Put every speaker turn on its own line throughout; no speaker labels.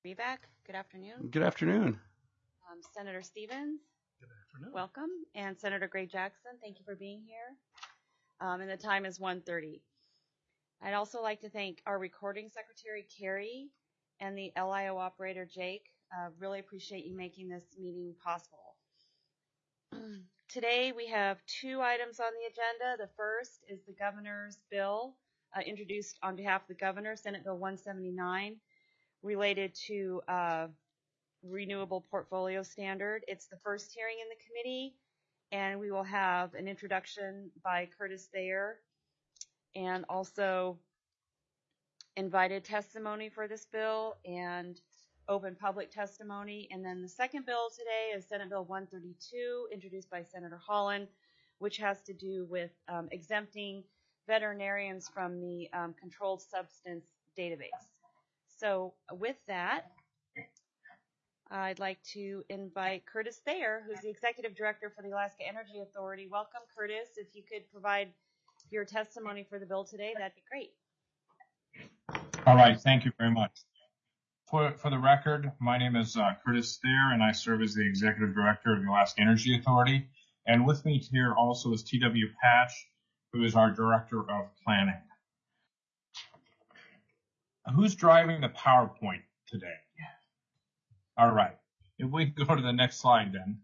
Reback, good afternoon.
Good afternoon.
Senator Stevens,
Good afternoon.
welcome. And Senator Gray Jackson, thank you for being here. And the time is 1:30. I'd also like to thank our recording secretary, Carrie, and the LIO operator, Jake. Really appreciate you making this meeting possible. Today we have two items on the agenda. The first is the governor's bill, introduced on behalf of the governor, Senate Bill 179, related to renewable portfolio standard. It's the first hearing in the committee, and we will have an introduction by Curtis Thayer and also invited testimony for this bill and open public testimony. And then the second bill today is Senate Bill 132, introduced by Senator Holland, which has to do with exempting veterinarians from the controlled substance database. So with that, I'd like to invite Curtis Thayer, who's the Executive Director for the Alaska Energy Authority. Welcome, Curtis. If you could provide your testimony for the bill today, that'd be great.
All right, thank you very much. For the record, my name is Curtis Thayer, and I serve as the Executive Director of the Alaska Energy Authority. And with me here also is T.W. Patch, who is our Director of Planning. Who's driving the PowerPoint today? All right, if we go to the next slide then.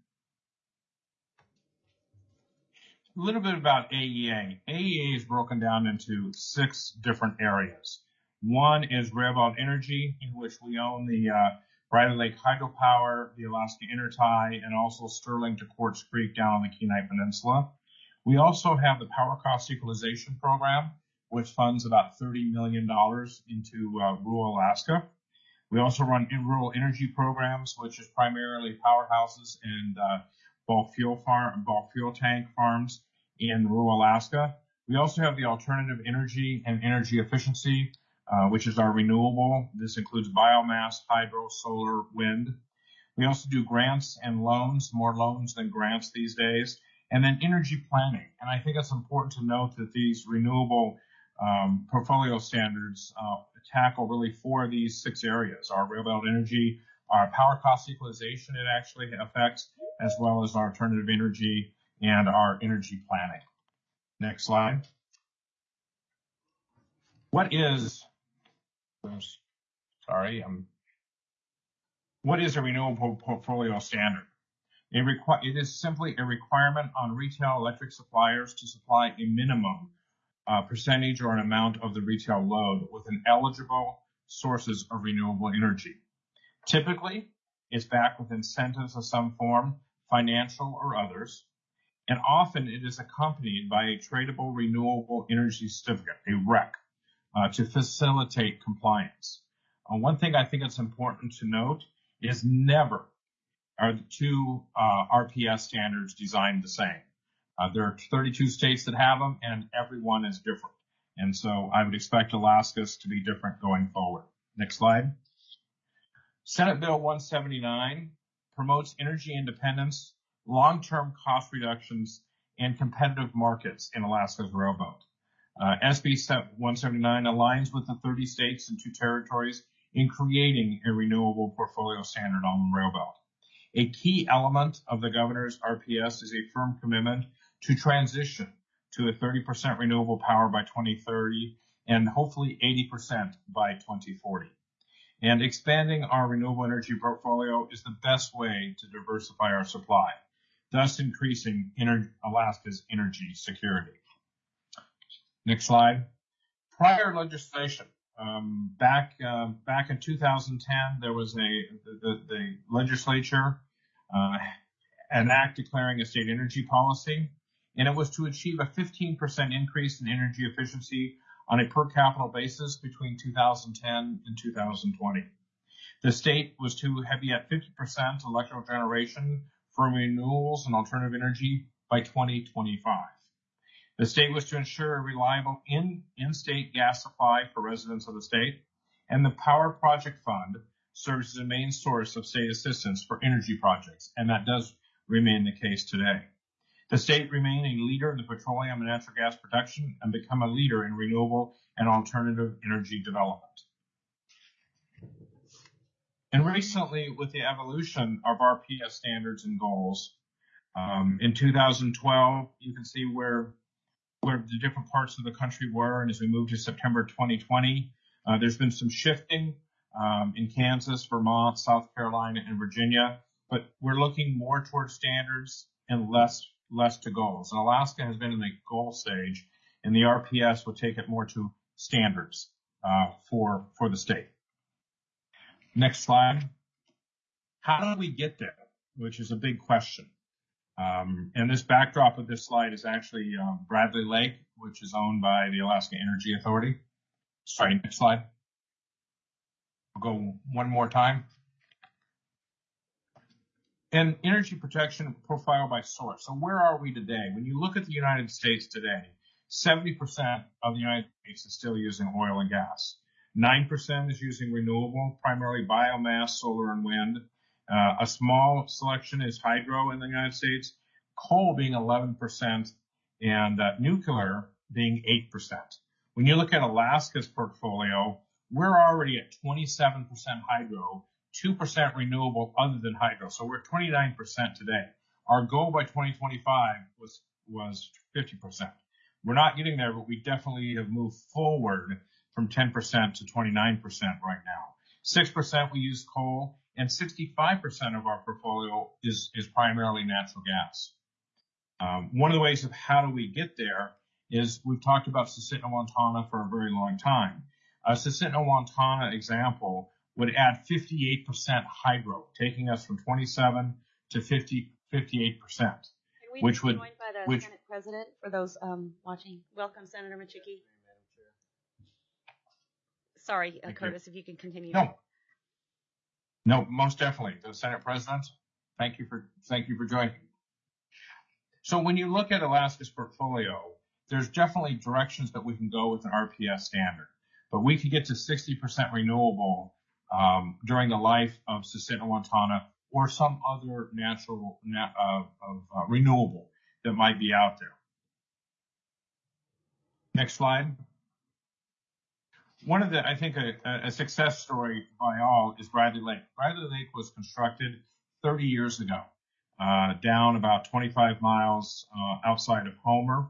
A little bit about AEA. AEA is broken down into 6 different areas. One is Railroad Energy, in which we own the Bridle Lake Hydropower, the Alaska Intertie, and also Sterling to Quartz Creek down on the Kenai Peninsula. We also have the Power Cost Equalization Program, which funds about $30 million into rural Alaska. We also run rural energy programs, which is primarily powerhouses and bulk fuel tank farms in rural Alaska. We also have the alternative energy and energy efficiency, which is our renewable. This includes biomass, hydro, solar, wind. We also do grants and loans, more loans than grants these days, and then energy planning. And I think it's important to note that these renewable portfolio standards tackle really 4 of these 6 areas: our railroad energy, our power cost equalization it actually affects, as well as our alternative energy and our energy planning. Next slide. What is a renewable portfolio standard? It is simply a requirement on retail electric suppliers to supply a minimum percentage or an amount of the retail load with an eligible sources of renewable energy. Typically, it's backed with incentives of some form, financial or others, and often it is accompanied by a tradable renewable energy certificate, a REC, to facilitate compliance. One thing I think it's important to note is never are the 2 RPS standards designed the same. There are 32 states that have them, and every one is different. And so I would expect Alaska's to be different going forward. Next slide. Senate Bill 179 promotes energy independence, long-term cost reductions, and competitive markets in Alaska's railroad. SB 179 aligns with the 30 states and 2 territories in creating a renewable portfolio standard on the railroad. A key element of the governor's RPS is a firm commitment to transition to a 30% renewable power by 2030 and hopefully 80% by 2040. And expanding our renewable energy portfolio is the best way to diversify our supply, thus increasing Alaska's energy security. Next slide. Prior legislation. Back in 2010, there was the legislature an act declaring a state energy policy, and it was to achieve a 15% increase in energy efficiency on a per capita basis between 2010 and 2020. The state was to have yet 50% electrical generation from renewables and alternative energy by 2025. The state was to ensure a reliable in-state gas supply for residents of the state, and the Power Project Fund serves as a main source of state assistance for energy projects, and that does remain the case today. The state remain a leader in the petroleum and natural gas production and become a leader in renewable and alternative energy development. And recently, with the evolution of RPS standards and goals, in 2012, you can see where the different parts of the country were, and as we move to September 2020, there's been some shifting in Kansas, Vermont, South Carolina, and Virginia, but we're looking more towards standards and less to goals. And Alaska has been in the goal stage, and the RPS will take it more to standards for the state. Next slide. How do we get there? Which is a big question. And this backdrop of this slide is actually Bradley Lake, which is owned by the Alaska Energy Authority. Sorry, next slide. I'll go one more time. And energy protection profile by source. So where are we today? When you look at the United States today, 70% of the United States is still using oil and gas. 9% is using renewable, primarily biomass, solar, and wind. A small selection is hydro in the United States, coal being 11%, and nuclear being 8%. When you look at Alaska's portfolio, we're already at 27% hydro, 2% renewable other than hydro. So we're at 29% today. Our goal by 2025 was 50%. We're not getting there, but we definitely have moved forward from 10% to 29% right now. 6% we use coal, and 65% of our portfolio is primarily natural gas. One of the ways of how do we get there is we've talked about Susitna-Wantana for a very long time. A Susitna-Wantana example would add 58% hydro, taking us from 27 to 58%.
Which would joined by the Senate President for those watching. Welcome, Senator Machicki. Sorry, Curtis, if you can continue.
No, most definitely. The Senate President, thank you for joining. So when you look at Alaska's portfolio, there's definitely directions that we can go with an RPS standard, but we could get to 60% renewable during the life of Susitna-Wantana or some other natural renewable that might be out there. Next slide. One of the, I think, a success story by all is Bradley Lake. Bradley Lake was constructed 30 years ago, down about 25 miles outside of Homer.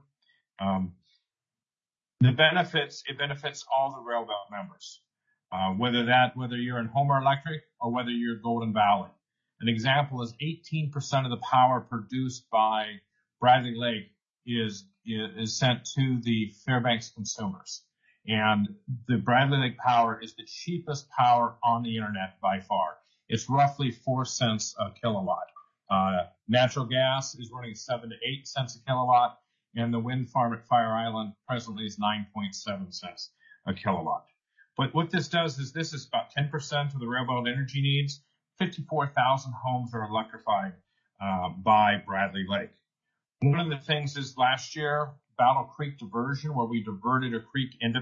It benefits all the rail belt members, whether you're in Homer Electric or whether you're Golden Valley. An example is 18% of the power produced by Bradley Lake is sent to the Fairbanks consumers. And the Bradley Lake power is the cheapest power on the internet by far. It's roughly 4 cents a kilowatt. Natural gas is running 7 to 8 cents a kilowatt, and the wind farm at Fire Island presently is 9.7 cents a kilowatt. But what this does is this is about 10% of the railroad energy needs. 54,000 homes are electrified by Bradley Lake. One of the things is last year, Battle Creek diversion, where we diverted a creek into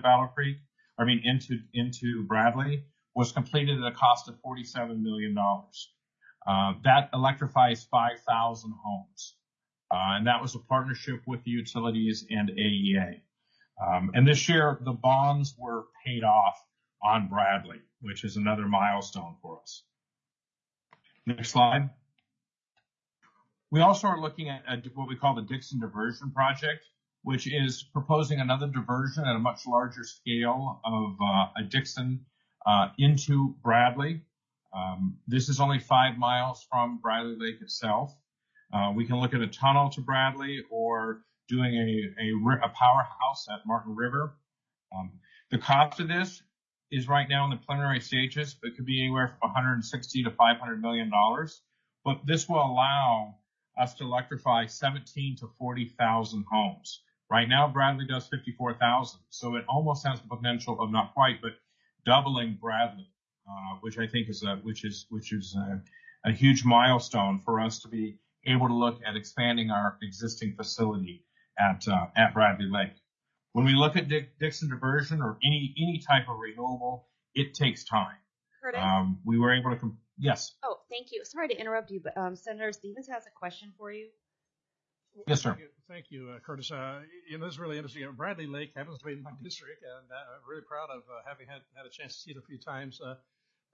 into Bradley, was completed at a cost of $47 million. That electrifies 5,000 homes. And that was a partnership with the utilities and AEA. And this year, the bonds were paid off on Bradley, which is another milestone for us. Next slide. We also are looking at what we call the Dixon Diversion Project, which is proposing another diversion at a much larger scale of a Dixon into Bradley. This is only 5 miles from Bradley Lake itself. We can look at a tunnel to Bradley or doing a powerhouse at Martin River. The cost of this is right now in the preliminary stages, but it could be anywhere from $160 to $500 million. But this will allow us to electrify 17 to 40,000 homes. Right now, Bradley does 54,000, so it almost has the potential of not quite, but doubling Bradley, which I think is a huge milestone for us to be able to look at expanding our existing facility at Bradley Lake. When we look at Dixon diversion or any type of renewable, it takes time.
Curtis?
We were able to, yes.
Oh, thank you. Sorry to interrupt you, but Senator Stevens has a question for you.
Yes, sir.
Thank you, Curtis. This is really interesting. Bradley Lake happens to be in my district, and I'm really proud of having had a chance to see it a few times.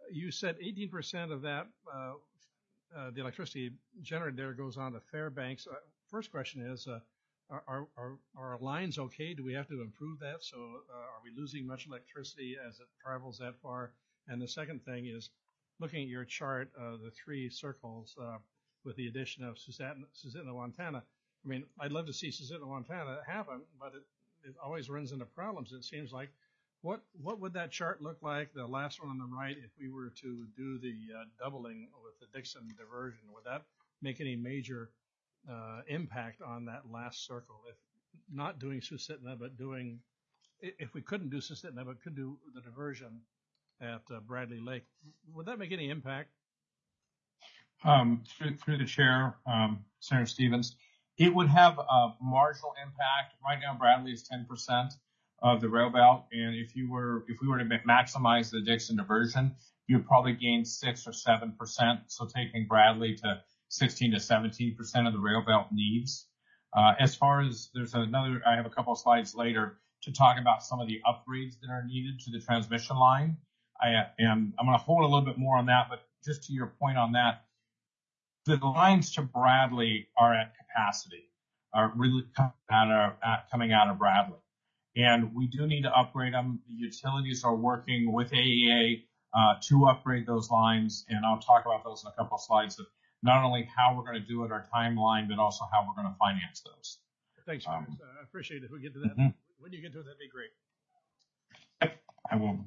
you said 18% of that, the electricity generated there goes on to Fairbanks. First question is, are our lines okay? Do we have to improve that? So are we losing much electricity as it travels that far? And the second thing is, looking at your chart, the three circles with the addition of Susitna, Montana. I mean, I'd love to see Susitna, Montana happen, but it always runs into problems, it seems like. What would that chart look like, the last one on the right, if we were to do the doubling with the Dixon diversion? Would that make any major impact on that last circle? If not doing Susitna, but doing, if we couldn't do Susitna, but could do the diversion at Bradley Lake, would that make any impact?
Through the chair, Senator Stevens, it would have a marginal impact. Right now, Bradley is 10% of the rail belt, and if we were to maximize the Dixon diversion, you'd probably gain 6 or 7%. So taking Bradley to 16 to 17% of the rail belt needs. As far as I have a couple of slides later to talk about some of the upgrades that are needed to the transmission line. I'm going to hold a little bit more on that, but just to your point on that, the lines to Bradley are at capacity, are really coming out of Bradley. And we do need to upgrade them. The utilities are working with AEA to upgrade those lines, and I'll talk about those in a couple of slides of not only how we're going to do it, our timeline, but also how we're going to finance those.
Thanks, Chris. I appreciate it. If we get to that, when you get to it, that'd be great.
Yep, I will.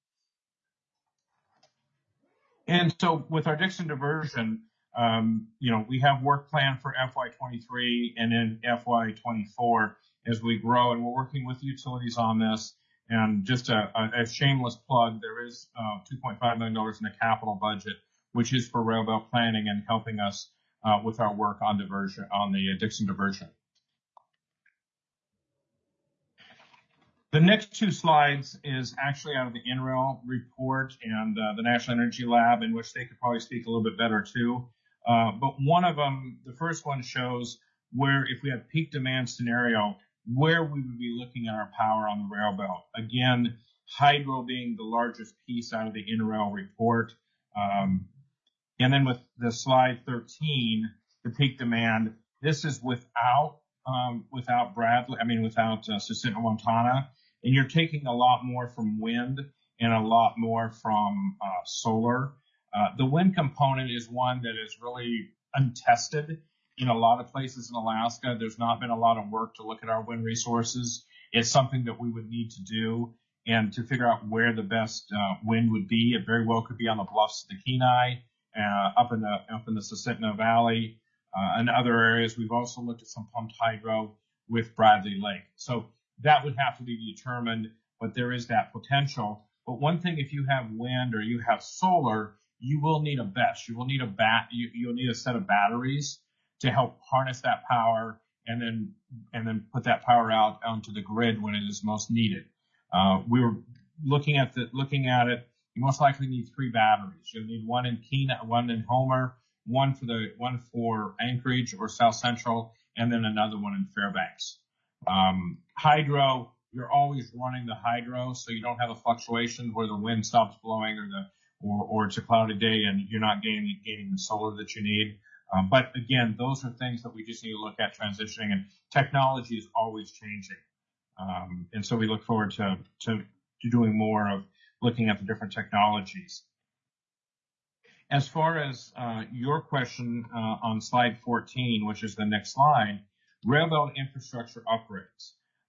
And so with our Dixon diversion, we have work planned for FY23 and then FY24 as we grow, and we're working with utilities on this. And just a shameless plug, there is $2.5 million in the capital budget, which is for rail belt planning and helping us with our work on diversion, on the Dixon diversion. The next two slides is actually out of the NREL report and the National Energy Lab, in which they could probably speak a little bit better too. But one of them, the first one, shows where if we have peak demand scenario, where we would be looking at our power on the rail belt. Again, hydro being the largest piece out of the NREL report. And then with the slide 13, the peak demand, this is without Susitna, Montana. And you're taking a lot more from wind and a lot more from solar. The wind component is one that is really untested in a lot of places in Alaska. There's not been a lot of work to look at our wind resources. It's something that we would need to do and to figure out where the best wind would be. It very well could be on the bluffs of the Kenai, up in the Susitna Valley, and other areas. We've also looked at some pumped hydro with Bradley Lake. So that would have to be determined, but there is that potential. But one thing, if you have wind or you have solar, you will need a BESS. You will need you'll need a set of batteries to help harness that power and then put that power out onto the grid when it is most needed. We were looking at it. You most likely need 3 batteries. You'll need one in Kenai, one in Homer, one for Anchorage or South Central, and then another one in Fairbanks. Hydro, you're always running the hydro, so you don't have a fluctuation where the wind stops blowing or it's a cloudy day and you're not gaining the solar that you need. But again, those are things that we just need to look at transitioning, and technology is always changing. And so we look forward to doing more of looking at the different technologies. As far as your question on slide 14, which is the next slide, rail belt infrastructure upgrades.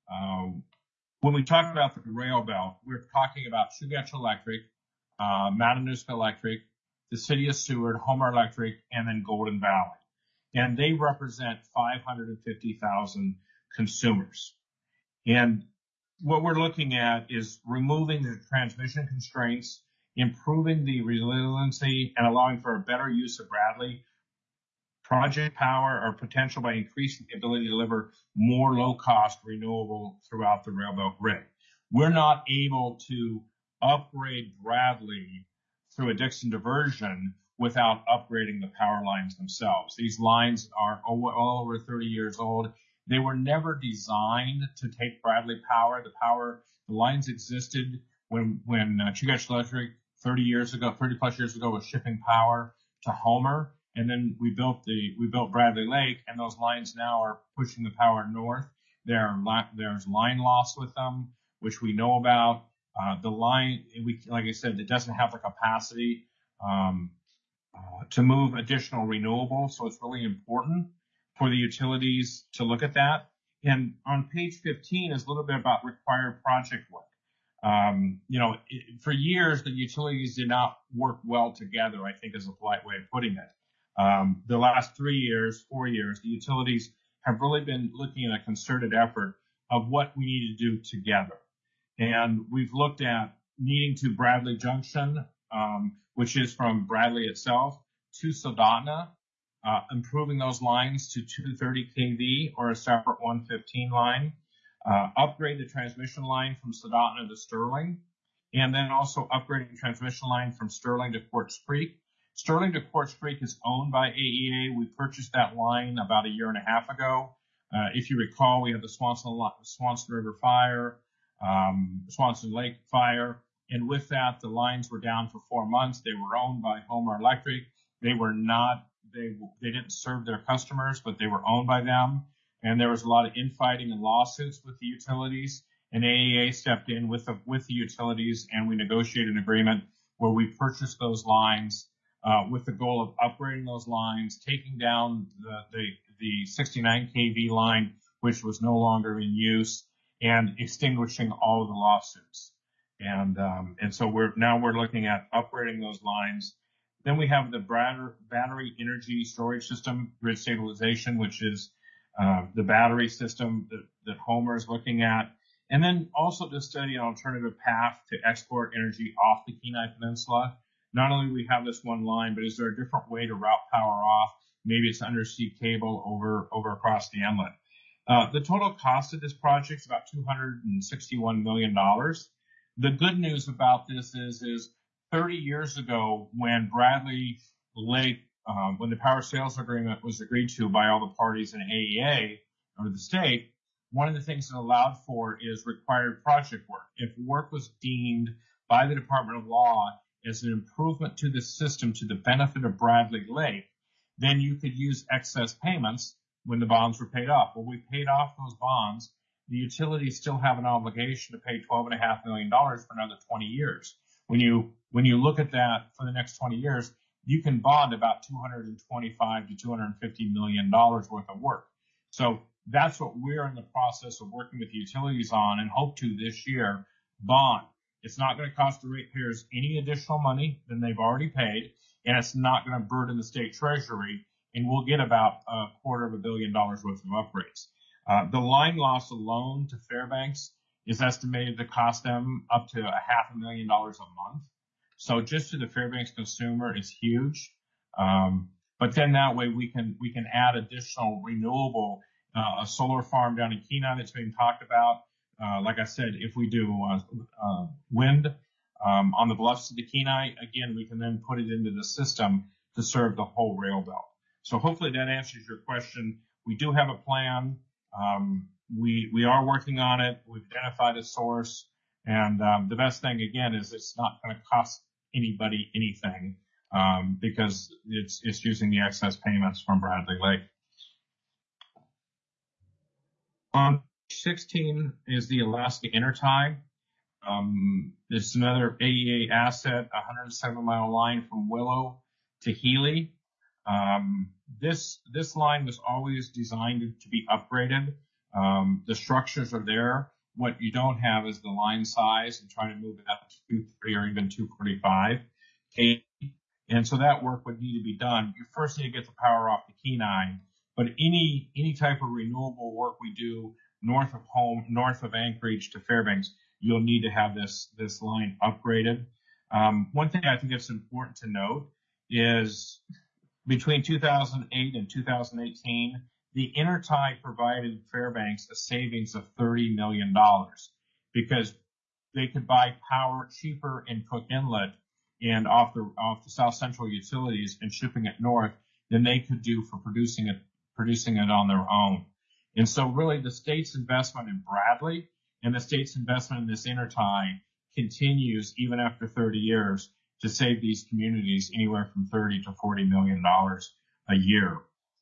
When we talk about the rail belt, we're talking about Chugach Electric, Matanuska Electric, the City of Seward, Homer Electric, and then Golden Valley. And they represent 550,000 consumers. And what we're looking at is removing the transmission constraints, improving the resiliency, and allowing for a better use of Bradley project power or potential by increasing the ability to deliver more low-cost renewable throughout the railbelt grid. We're not able to upgrade Bradley through a Dixon diversion without upgrading the power lines themselves. These lines are all over 30 years old. They were never designed to take Bradley power. The lines existed when Chugach Electric 30 plus years ago, was shipping power to Homer. And then we built Bradley Lake, and those lines now are pushing the power north. There's line loss with them, which we know about. The line, like I said, it doesn't have the capacity to move additional renewables, so it's really important for the utilities to look at that. And on page 15 is a little bit about required project work. For years, the utilities did not work well together, I think is a polite way of putting it. The last 4 years, the utilities have really been looking at a concerted effort of what we need to do together. And we've looked at needing to Bradley Junction, which is from Bradley itself, to Soldotna, improving those lines to 230 kV or a separate 115 line, upgrade the transmission line from Soldotna to Sterling, and then also upgrading the transmission line from Sterling to Quartz Creek. Sterling to Quartz Creek is owned by AEA. We purchased that line about a year and a half ago. If you recall, we had the Swanson River fire, Swanson Lake fire, and with that, the lines were down for 4 months. They were owned by Homer Electric. They didn't serve their customers, but they were owned by them. And there was a lot of infighting and lawsuits with the utilities. And AEA stepped in with the utilities, and we negotiated an agreement where we purchased those lines with the goal of upgrading those lines, taking down the 69 kV line, which was no longer in use, and extinguishing all of the lawsuits. And so we're looking at upgrading those lines. Then we have the battery energy storage system, grid stabilization, which is the battery system that Homer is looking at. And then also to study an alternative path to export energy off the Kenai Peninsula. Not only do we have this one line, but is there a different way to route power off? Maybe it's undersea cable over across the inlet. The total cost of this project is about $261 million. The good news about this is 30 years ago, when Bradley Lake, when the power sales agreement was agreed to by all the parties in AEA or the state, one of the things it allowed for is required project work. If work was deemed by the Department of Law as an improvement to the system to the benefit of Bradley Lake, then you could use excess payments when the bonds were paid off. Well, we paid off those bonds. The utilities still have an obligation to pay $12.5 million for another 20 years. When you look at that for the next 20 years, you can bond about $225 to $250 million worth of work. So that's what we're in the process of working with the utilities on, and hope to this year bond. It's not going to cost the ratepayers any additional money than they've already paid, and it's not going to burden the state treasury, and we'll get about $250 million worth of upgrades. The line loss alone to Fairbanks is estimated to cost them up to $500,000 a month. So just to the Fairbanks consumer is huge. But then that way we can add additional renewable, a solar farm down in Kenai that's being talked about. Like I said, if we do wind on the bluffs of the Kenai, again, we can then put it into the system to serve the whole rail belt. So hopefully that answers your question. We do have a plan. We are working on it. We've identified a source. And the best thing, again, is it's not going to cost anybody anything because it's using the excess payments from Bradley Lake. On 16 is the Alaska Intertie. It's another AEA asset, a 107-mile line from Willow to Healy. This line was always designed to be upgraded. The structures are there. What you don't have is the line size and trying to move it up to 230 or even 245 kV. And so that work would need to be done. You first need to get the power off the Kenai, but any type of renewable work we do north of Anchorage to Fairbanks, you'll need to have this line upgraded. One thing I think it's important to note is between 2008 and 2018, the Intertie provided Fairbanks a savings of $30 million because they could buy power cheaper in Cook Inlet and off the South Central utilities and shipping it north than they could do for producing it on their own. And so really the state's investment in Bradley and the state's investment in this Intertie continues even after 30 years. to save these communities anywhere from $30 to $40 million a year.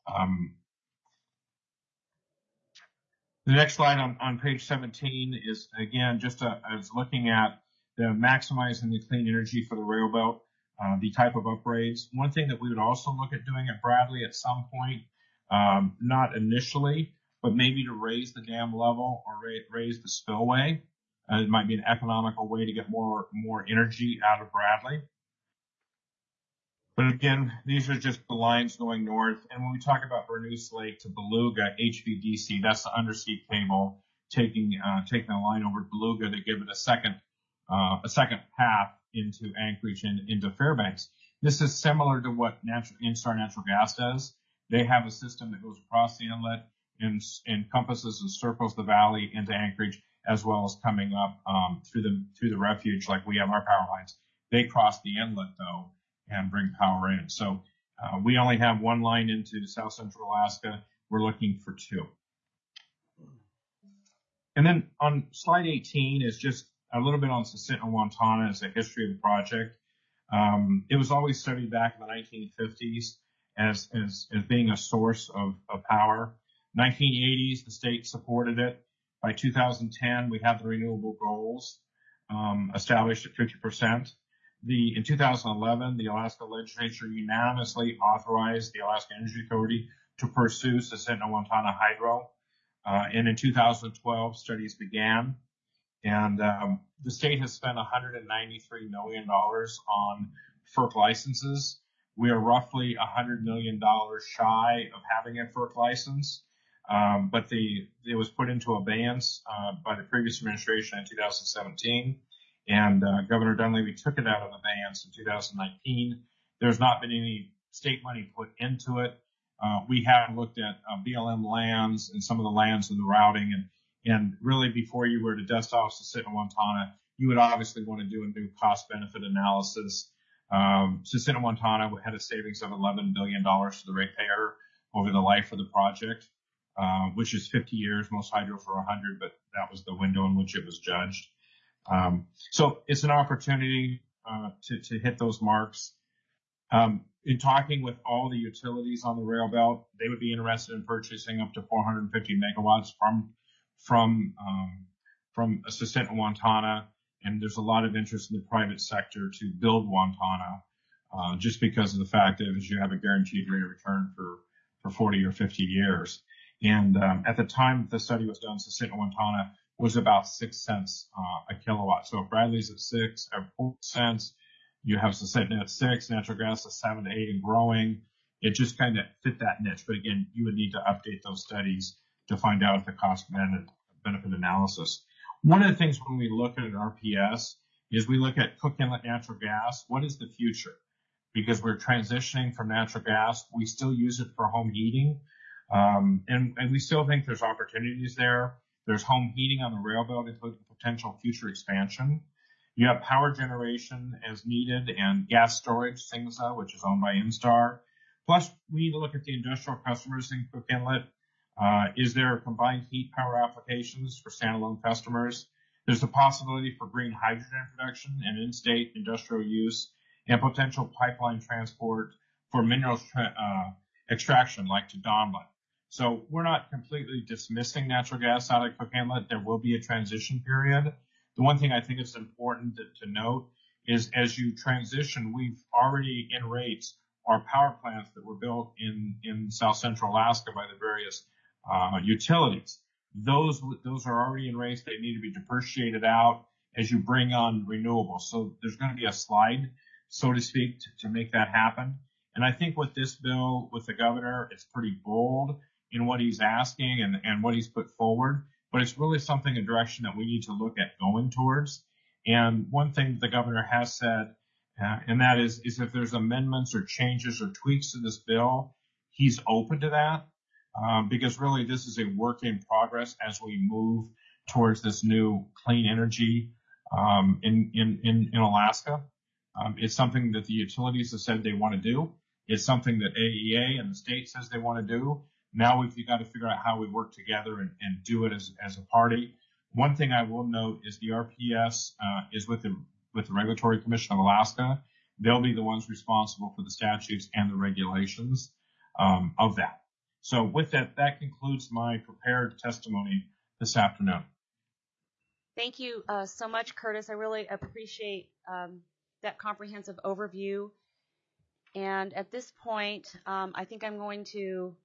The next slide on page 17 is, again, I was looking at the maximizing the clean energy for the rail belt, the type of upgrades. One thing that we would also look at doing at Bradley at some point, not initially, but maybe to raise the dam level or raise the spillway. It might be an economical way to get more energy out of Bradley. But again, these are just the lines going north. And when we talk about Bernous Lake to Beluga, HVDC, that's the undersea cable taking the line over Beluga to give it a second path into Anchorage and into Fairbanks. This is similar to what Instar Natural Gas does. They have a system that goes across the inlet and encompasses and circles the valley into Anchorage, as well as coming up through the refuge like we have our power lines. They cross the inlet though and bring power in. So we only have one line into South Central Alaska. We're looking for two. And then on slide 18 is just a little bit on Susitna-Wantana as a history of the project. It was always studied back in the 1950s as being a source of power. 1980s, the state supported it. By 2010, we had the renewable goals established at 50%. In 2011, the Alaska legislature unanimously authorized the Alaska Energy Authority to pursue Susitna-Wantana Hydro. And in 2012, studies began. And the state has spent $193 million on FERC licenses. We are roughly $100 million shy of having a FERC license. But it was put into abeyance by the previous administration in 2017. And Governor Dunleavy took it out of abeyance in 2019. There's not been any state money put into it. We have looked at BLM lands and some of the lands and the routing. And really, before you were to dust off Susitna-Wantana, you would obviously want to do a new cost-benefit analysis. Susitna-Wantana had a savings of $11 billion to the ratepayer over the life of the project, which is 50 years. Most hydros are 100, but that was the window in which it was judged. So it's an opportunity to hit those marks. In talking with all the utilities on the rail belt, they would be interested in purchasing up to 450 megawatts from Susitna-Wantana, and there's a lot of interest in the private sector to build Wantana, just because of the fact that you have a guaranteed rate of return for 40 or 50 years. And at the time the study was done, Susitna-Wantana was about 6 cents a kilowatt. So if Bradley's at 4 cents, you have Susitna at 6, natural gas at 7 to 8 and growing. It just kind of fit that niche. But again, you would need to update those studies to find out the cost benefit analysis. One of the things when we look at an RPS is we look at Cook Inlet natural gas. What is the future? Because we're transitioning from natural gas. We still use it for home heating. And we still think there's opportunities there. There's home heating on the rail belt, including potential future expansion. You have power generation as needed and gas storage, SINGSA, which is owned by Instar. Plus, we need to look at the industrial customers in Cook Inlet. Is there combined heat power applications for standalone customers? There's a possibility for green hydrogen production and in-state industrial use and potential pipeline transport for minerals extraction like to Donlin. So we're not completely dismissing natural gas out of Cook Inlet. There will be a transition period. The one thing I think is important to note is as you transition, we've already in rates our power plants that were built in South Central Alaska by the various utilities. Those are already in rates. They need to be depreciated out as you bring on renewables. So there's going to be a slide, so to speak, to make that happen. And I think with this bill, with the governor, it's pretty bold in what he's asking and what he's put forward. But it's really something, a direction that we need to look at going towards. And one thing the governor has said, and that is if there's amendments or changes or tweaks to this bill, he's open to that. Because really this is a work in progress as we move towards this new clean energy in Alaska. It's something that the utilities have said they want to do. It's something that AEA and the state says they want to do. Now we've got to figure out how we work together and do it as a party. One thing I will note is the RPS is with the Regulatory Commission of Alaska. They'll be the ones responsible for the statutes and the regulations of that. So with that, that concludes my prepared testimony this afternoon.
Thank you so much, Curtis. I really appreciate that comprehensive overview. And at this point, I think I'm going to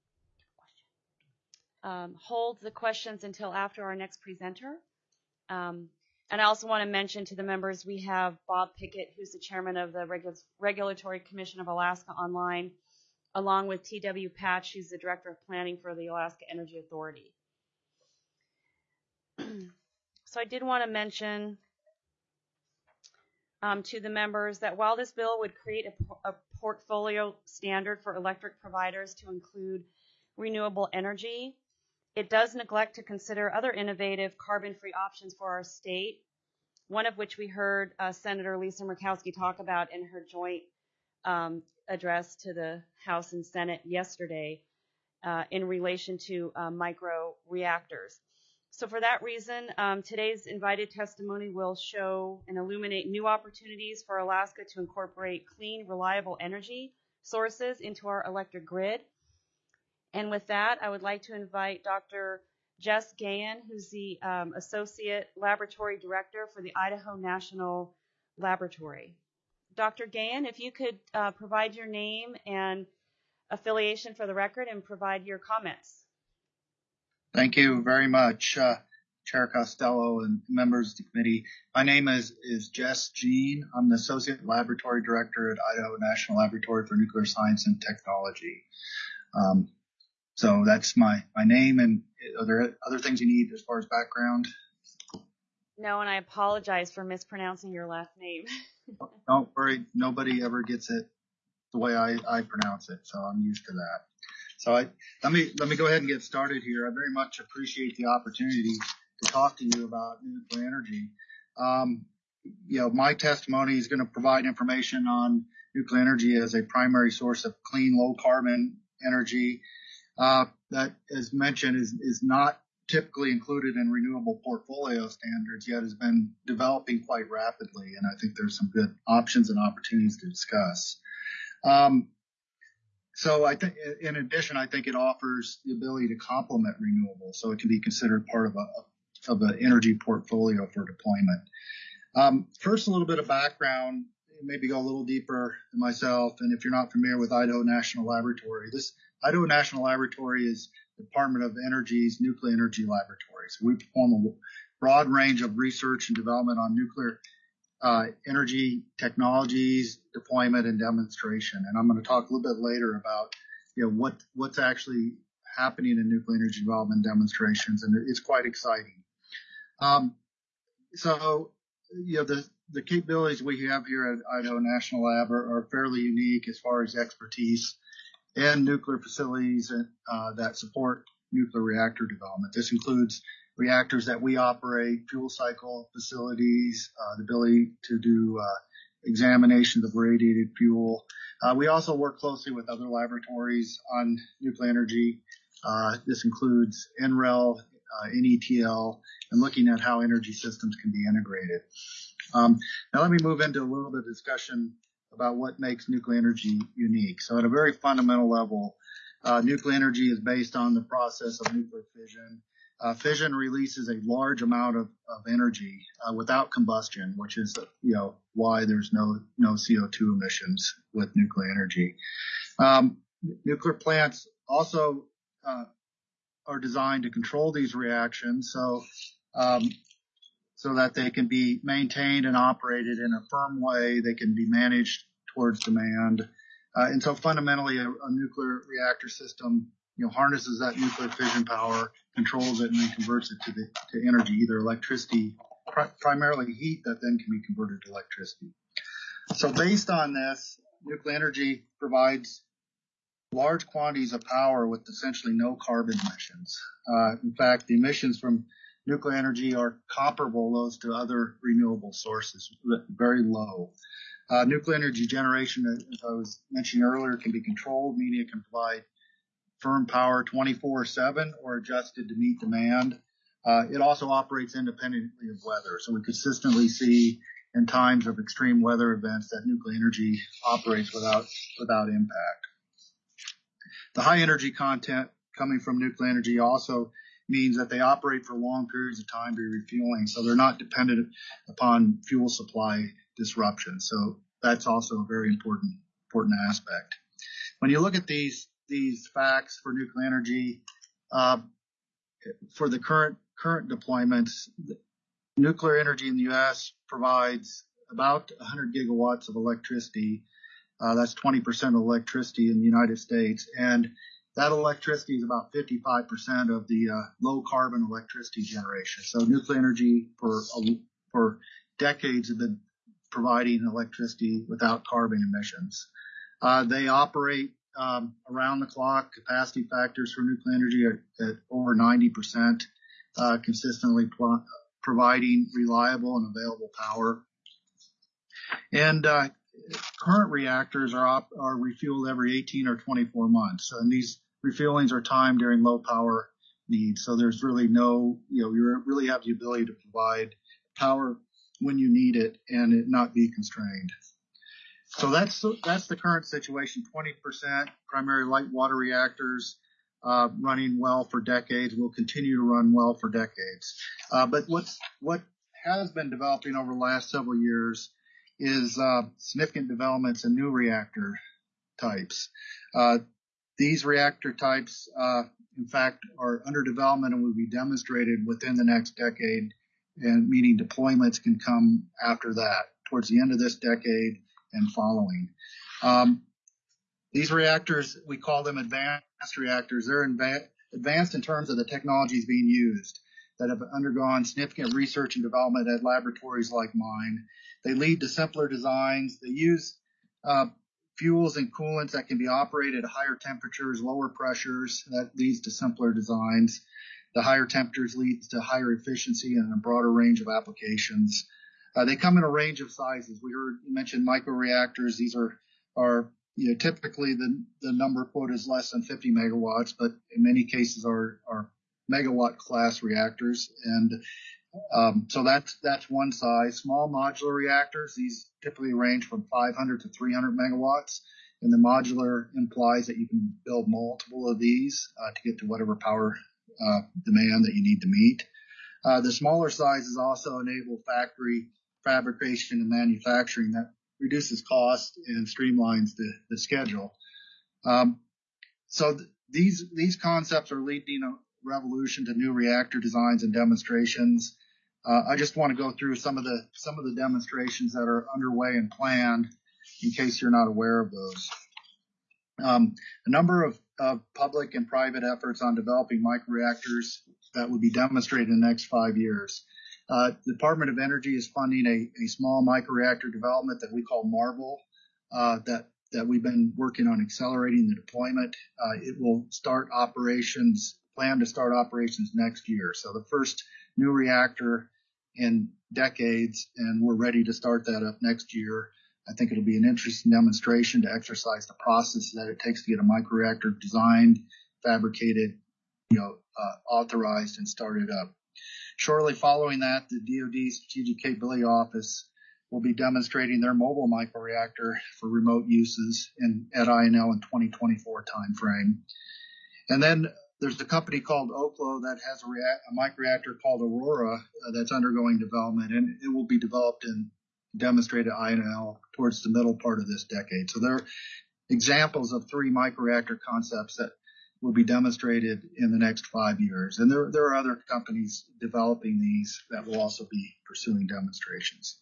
hold the questions until after our next presenter. And I also want to mention to the members, we have Bob Pickett, who's the chairman of the Regulatory Commission of Alaska online, along with T.W. Patch, who's the director of planning for the Alaska Energy Authority. So I did want to mention to the members that while this bill would create a portfolio standard for electric providers to include renewable energy, it does neglect to consider other innovative carbon-free options for our state, one of which we heard Senator Lisa Murkowski talk about in her joint address to the House and Senate yesterday in relation to micro reactors. So for that reason, today's invited testimony will show and illuminate new opportunities for Alaska to incorporate clean, reliable energy sources into our electric grid. And with that, I would like to invite Dr. Jess Gahan, who's the Associate Laboratory Director for the Idaho National Laboratory. Dr. Gahan, if you could provide your name and affiliation for the record and provide your comments.
Thank you very much, Chair Costello and members of the committee. My name is Jess Jean. I'm the Associate Laboratory Director at Idaho National Laboratory for Nuclear Science and Technology. So that's my name, and are there other things you need as far as background?
No, and I apologize for mispronouncing your last name.
Don't worry, nobody ever gets it the way I pronounce it, so I'm used to that. So let me go ahead and get started here. I very much appreciate the opportunity to talk to you about nuclear energy. My testimony is going to provide information on nuclear energy as a primary source of clean, low carbon energy that, as mentioned, is not typically included in renewable portfolio standards, yet has been developing quite rapidly. And I think there's some good options and opportunities to discuss. So I think, in addition, I think it offers the ability to complement renewables, so it can be considered part of an energy portfolio for deployment. First, a little bit of background, maybe go a little deeper than myself. And if you're not familiar with Idaho National Laboratory, this Idaho National Laboratory is the Department of Energy's nuclear energy laboratory. So we perform a broad range of research and development on nuclear energy technologies, deployment, and demonstration. And I'm going to talk a little bit later about what's actually happening in nuclear energy development demonstrations, and it's quite exciting. The capabilities we have here at Idaho National Lab are fairly unique as far as expertise in nuclear facilities that support nuclear reactor development. This includes reactors that we operate, fuel cycle facilities, the ability to do examinations of radiated fuel. We also work closely with other laboratories on nuclear energy. This includes NREL, NETL, and looking at how energy systems can be integrated. Now let me move into a little bit of discussion about what makes nuclear energy unique. So at a very fundamental level, nuclear energy is based on the process of nuclear fission. Fission releases a large amount of energy without combustion, which is why there's no CO2 emissions with nuclear energy. Nuclear plants also are designed to control these reactions so that they can be maintained and operated in a firm way. They can be managed towards demand. And so fundamentally, a nuclear reactor system harnesses that nuclear fission power, controls it, and then converts it to energy, either electricity, primarily heat that then can be converted to electricity. So based on this, nuclear energy provides large quantities of power with essentially no carbon emissions. In fact, the emissions from nuclear energy are comparable those to other renewable sources, very low. Nuclear energy generation, as I was mentioning earlier, can be controlled, meaning it can provide firm power 24/7 or adjusted to meet demand. It also operates independently of weather, so we consistently see in times of extreme weather events that nuclear energy operates without impact. The high energy content coming from nuclear energy also means that they operate for long periods of time to refueling, so they're not dependent upon fuel supply disruption. So that's also a very important aspect. When you look at these facts for nuclear energy, for the current deployments, nuclear energy in the U.S. provides about 100 gigawatts of electricity. That's 20% of electricity in the United States, and that electricity is about 55% of the low carbon electricity generation. So nuclear energy for decades have been providing electricity without carbon emissions. They operate around the clock. Capacity factors for nuclear energy are at over 90%, consistently providing reliable and available power. And current reactors are refueled every 18 or 24 months, and these refuelings are timed during low power needs. So there's really you really have the ability to provide power when you need it and it not be constrained. So that's the current situation. 20% primary light water reactors running well for decades, will continue to run well for decades. But what has been developing over the last several years is significant developments in new reactor types. These reactor types, in fact, are under development and will be demonstrated within the next decade, and meaning deployments can come after that, towards the end of this decade and following. These reactors, we call them advanced reactors. They're advanced in terms of the technologies being used, that have undergone significant research and development at laboratories like mine. They lead to simpler designs. They use fuels and coolants that can be operated at higher temperatures, lower pressures. That leads to simpler designs. The higher temperatures leads to higher efficiency and a broader range of applications. They come in a range of sizes. You mentioned microreactors. These are typically the number quoted is less than 50 megawatts, but in many cases are megawatt class reactors. And so that's one size. Small modular reactors, these typically range from 500 to 300 megawatts. And the modular implies that you can build multiple of these to get to whatever power demand that you need to meet. The smaller sizes also enable factory fabrication and manufacturing that reduces cost and streamlines the schedule. So these concepts are leading a revolution to new reactor designs and demonstrations. I just want to go through some of the demonstrations that are underway and planned, in case you're not aware of those. A number of public and private efforts on developing microreactors that will be demonstrated in the next 5 years. The Department of Energy is funding a small microreactor development that we call MARBLE, that we've been working on accelerating the deployment. It will plan to start operations next year. So the first new reactor in decades, and we're ready to start that up next year. I think it'll be an interesting demonstration to exercise the process that it takes to get a microreactor designed, fabricated, authorized, and started up. Shortly following that, the DoD Strategic Capability Office will be demonstrating their mobile microreactor for remote uses at INL in 2024 timeframe. And then there's a company called Oklo that has a microreactor called Aurora that's undergoing development, and it will be developed and demonstrated at INL towards the middle part of this decade. So they're examples of 3 microreactor concepts that will be demonstrated in the next 5 years. And there are other companies developing these that will also be pursuing demonstrations.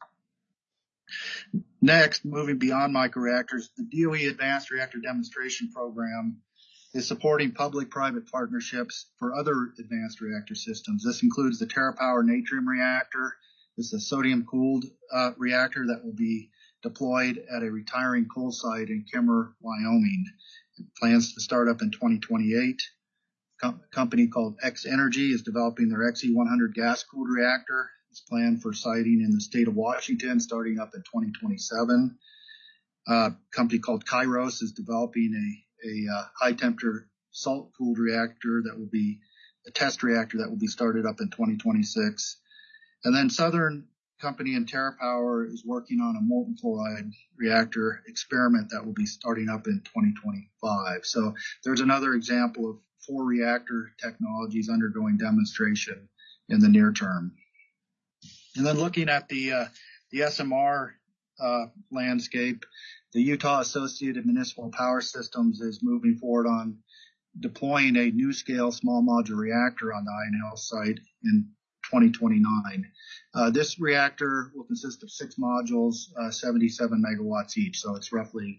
Next, moving beyond microreactors, the DOE Advanced Reactor Demonstration Program is supporting public-private partnerships for other advanced reactor systems. This includes the TerraPower Natrium reactor. This is a sodium-cooled reactor that will be deployed at a retiring coal site in Kemmer, Wyoming. It plans to start up in 2028. A company called X Energy is developing their XE100 gas-cooled reactor. It's planned for siting in the state of Washington, starting up in 2027. A company called Kairos is developing a high-temperature salt-cooled reactor that will be a test reactor that will be started up in 2026. And then Southern company in TerraPower is working on a molten chloride reactor experiment that will be starting up in 2025. So there's another example of 4 reactor technologies undergoing demonstration in the near term. And then looking at the SMR landscape, the Utah Associated Municipal Power Systems is moving forward on deploying a NuScale small modular reactor on the INL site in 2029. This reactor will consist of 6 modules, 77 megawatts each. So it's roughly,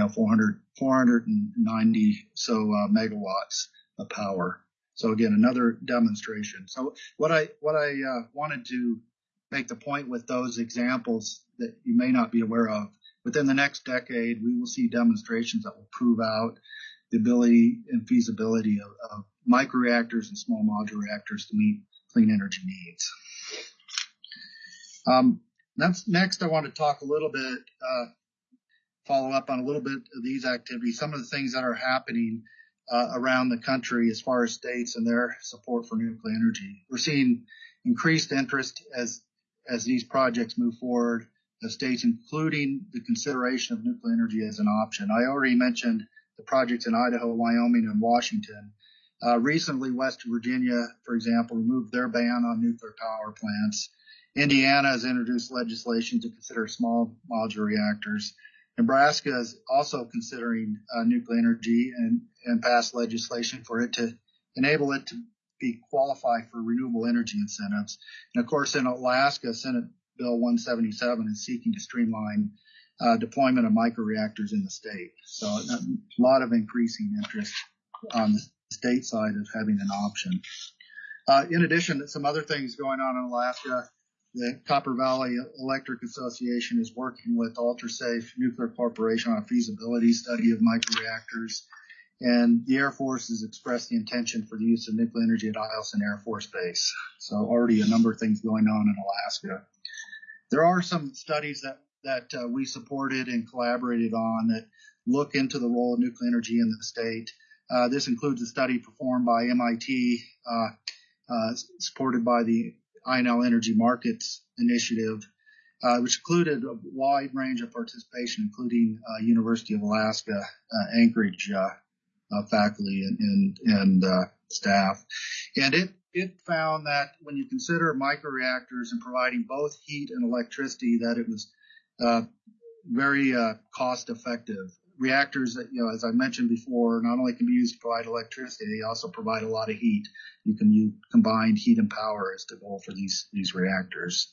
490 megawatts of power. So again, another demonstration. So what I wanted to make the point with those examples that you may not be aware of, within the next decade, we will see demonstrations that will prove out the ability and feasibility of microreactors and small modular reactors to meet clean energy needs. Next, I want to talk a little bit, follow up on a little bit of these activities, some of the things that are happening around the country as far as states and their support for nuclear energy. We're seeing increased interest as these projects move forward, the states including the consideration of nuclear energy as an option. I already mentioned the projects in Idaho, Wyoming, and Washington. Recently, West Virginia, for example, removed their ban on nuclear power plants. Indiana has introduced legislation to consider small modular reactors. Nebraska is also considering nuclear energy and passed legislation for it to enable it to be qualified for renewable energy incentives. And of course, in Alaska, Senate Bill 177 is seeking to streamline deployment of microreactors in the state. So a lot of increasing interest on the state side of having an option. In addition, some other things going on in Alaska. The Copper Valley Electric Association is working with UltraSafe Nuclear Corporation on a feasibility study of microreactors. And the Air Force has expressed the intention for the use of nuclear energy at Eielson Air Force Base. So already a number of things going on in Alaska. There are some studies that we supported and collaborated on that look into the role of nuclear energy in the state. This includes a study performed by MIT, supported by the INL Energy Markets Initiative, which included a wide range of participation, including University of Alaska, Anchorage faculty and staff. And it found that when you consider microreactors and providing both heat and electricity, that it was very cost effective. Reactors that, as I mentioned before, not only can be used to provide electricity, they also provide a lot of heat. You can use combined heat and power as the goal for these reactors.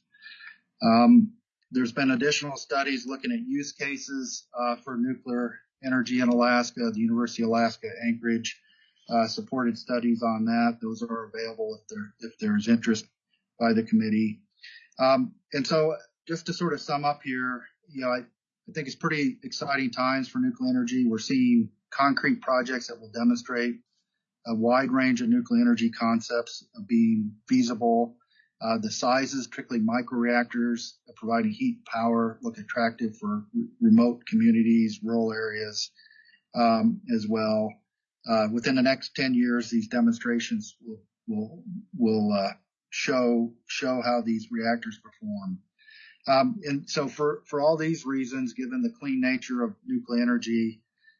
There's been additional studies looking at use cases for nuclear energy in Alaska. The University of Alaska Anchorage supported studies on that. Those are available if there's interest by the committee. And so just to sort of sum up here, I think it's pretty exciting times for nuclear energy. We're seeing concrete projects that will demonstrate a wide range of nuclear energy concepts being feasible. The sizes, particularly microreactors, providing heat, power, look attractive for remote communities, rural areas as well. Within the next 10 years, these demonstrations will show how these reactors perform. And so for all these reasons, given the clean nature of nuclear energy,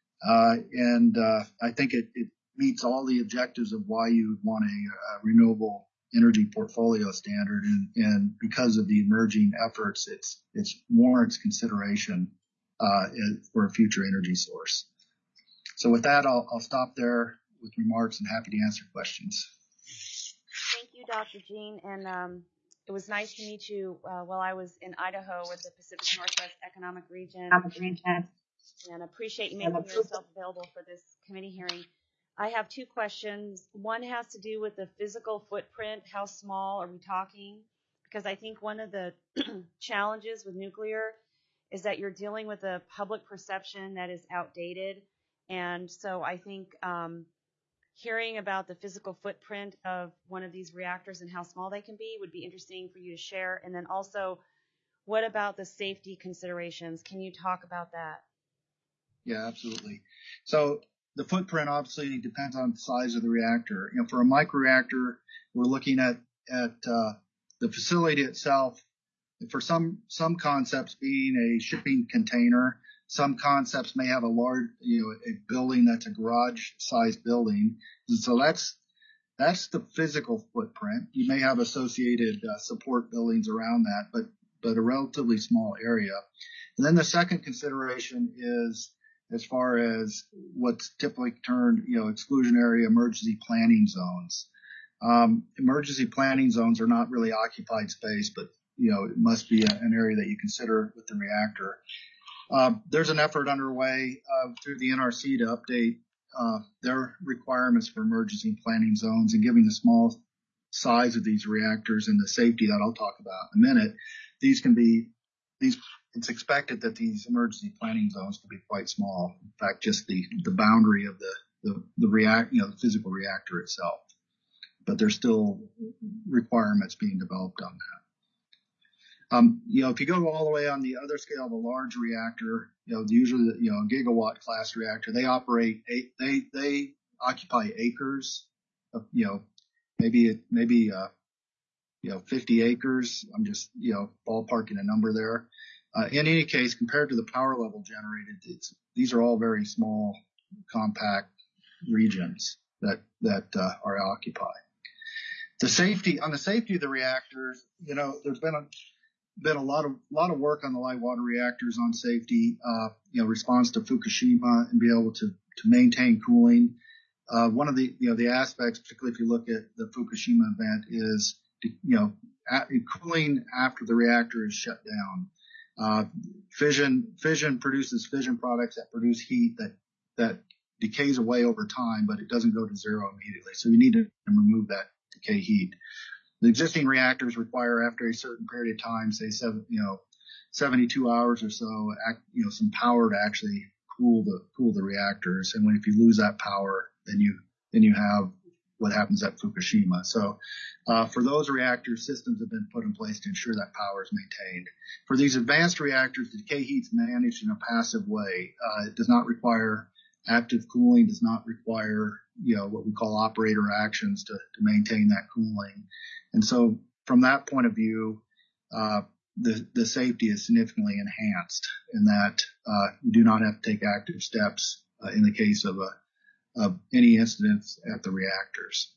and I think it meets all the objectives of why you would want a renewable energy portfolio standard, and because of the emerging efforts, it warrants consideration for a future energy source. So with that, I'll stop there with remarks and happy to answer questions.
Thank you, Dr. Jean, and it was nice to meet you while I was in Idaho with the Pacific Northwest Economic Region, and appreciate you making yourself available for this committee hearing. I have 2 questions. One has to do with the physical footprint. How small are we talking? Because I think one of the challenges with nuclear is that you're dealing with a public perception that is outdated. And so I think hearing about the physical footprint of one of these reactors and how small they can be would be interesting for you to share. And then also, what about the safety considerations? Can you talk about that?
Yeah, absolutely. So the footprint obviously depends on the size of the reactor. For a microreactor, we're looking at the facility itself for some concepts being a shipping container, some concepts may have a large, a building that's a garage-sized building. And so that's the physical footprint. You may have associated support buildings around that, but a relatively small area. And then the second consideration is as far as what's typically termed, exclusionary emergency planning zones. Emergency planning zones are not really occupied space, but it must be an area that you consider with the reactor. There's an effort underway through the NRC to update their requirements for emergency planning zones, and given the small size of these reactors and the safety that I'll talk about in a minute, it's expected that these emergency planning zones can be quite small. In fact, just the boundary of the physical reactor itself. But there's still requirements being developed on that. If you go all the way on the other scale of a large reactor, usually, a gigawatt class reactor, they occupy acres of, maybe 50 acres. I'm just, ballparking a number there. In any case, compared to the power level generated, these are all very small, compact regions that are occupied. On the safety of the reactors, there's been a lot of work on the light water reactors on safety, response to Fukushima and be able to maintain cooling. One of the aspects, particularly if you look at the Fukushima event, is, cooling after the reactor is shut down. Fission produces fission products that produce heat that decays away over time, but it doesn't go to zero immediately. So you need to remove that decay heat. The existing reactors require, after a certain period of time, say 72 hours or so, some power to actually cool the reactors. And if you lose that power, then you have what happens at Fukushima. So for those reactors, systems have been put in place to ensure that power is maintained. For these advanced reactors, the decay heat's managed in a passive way. It does not require active cooling, does not require what we call operator actions to maintain that cooling. And so from that point of view, the safety is significantly enhanced in that you do not have to take active steps in the case of any incidents at the reactors.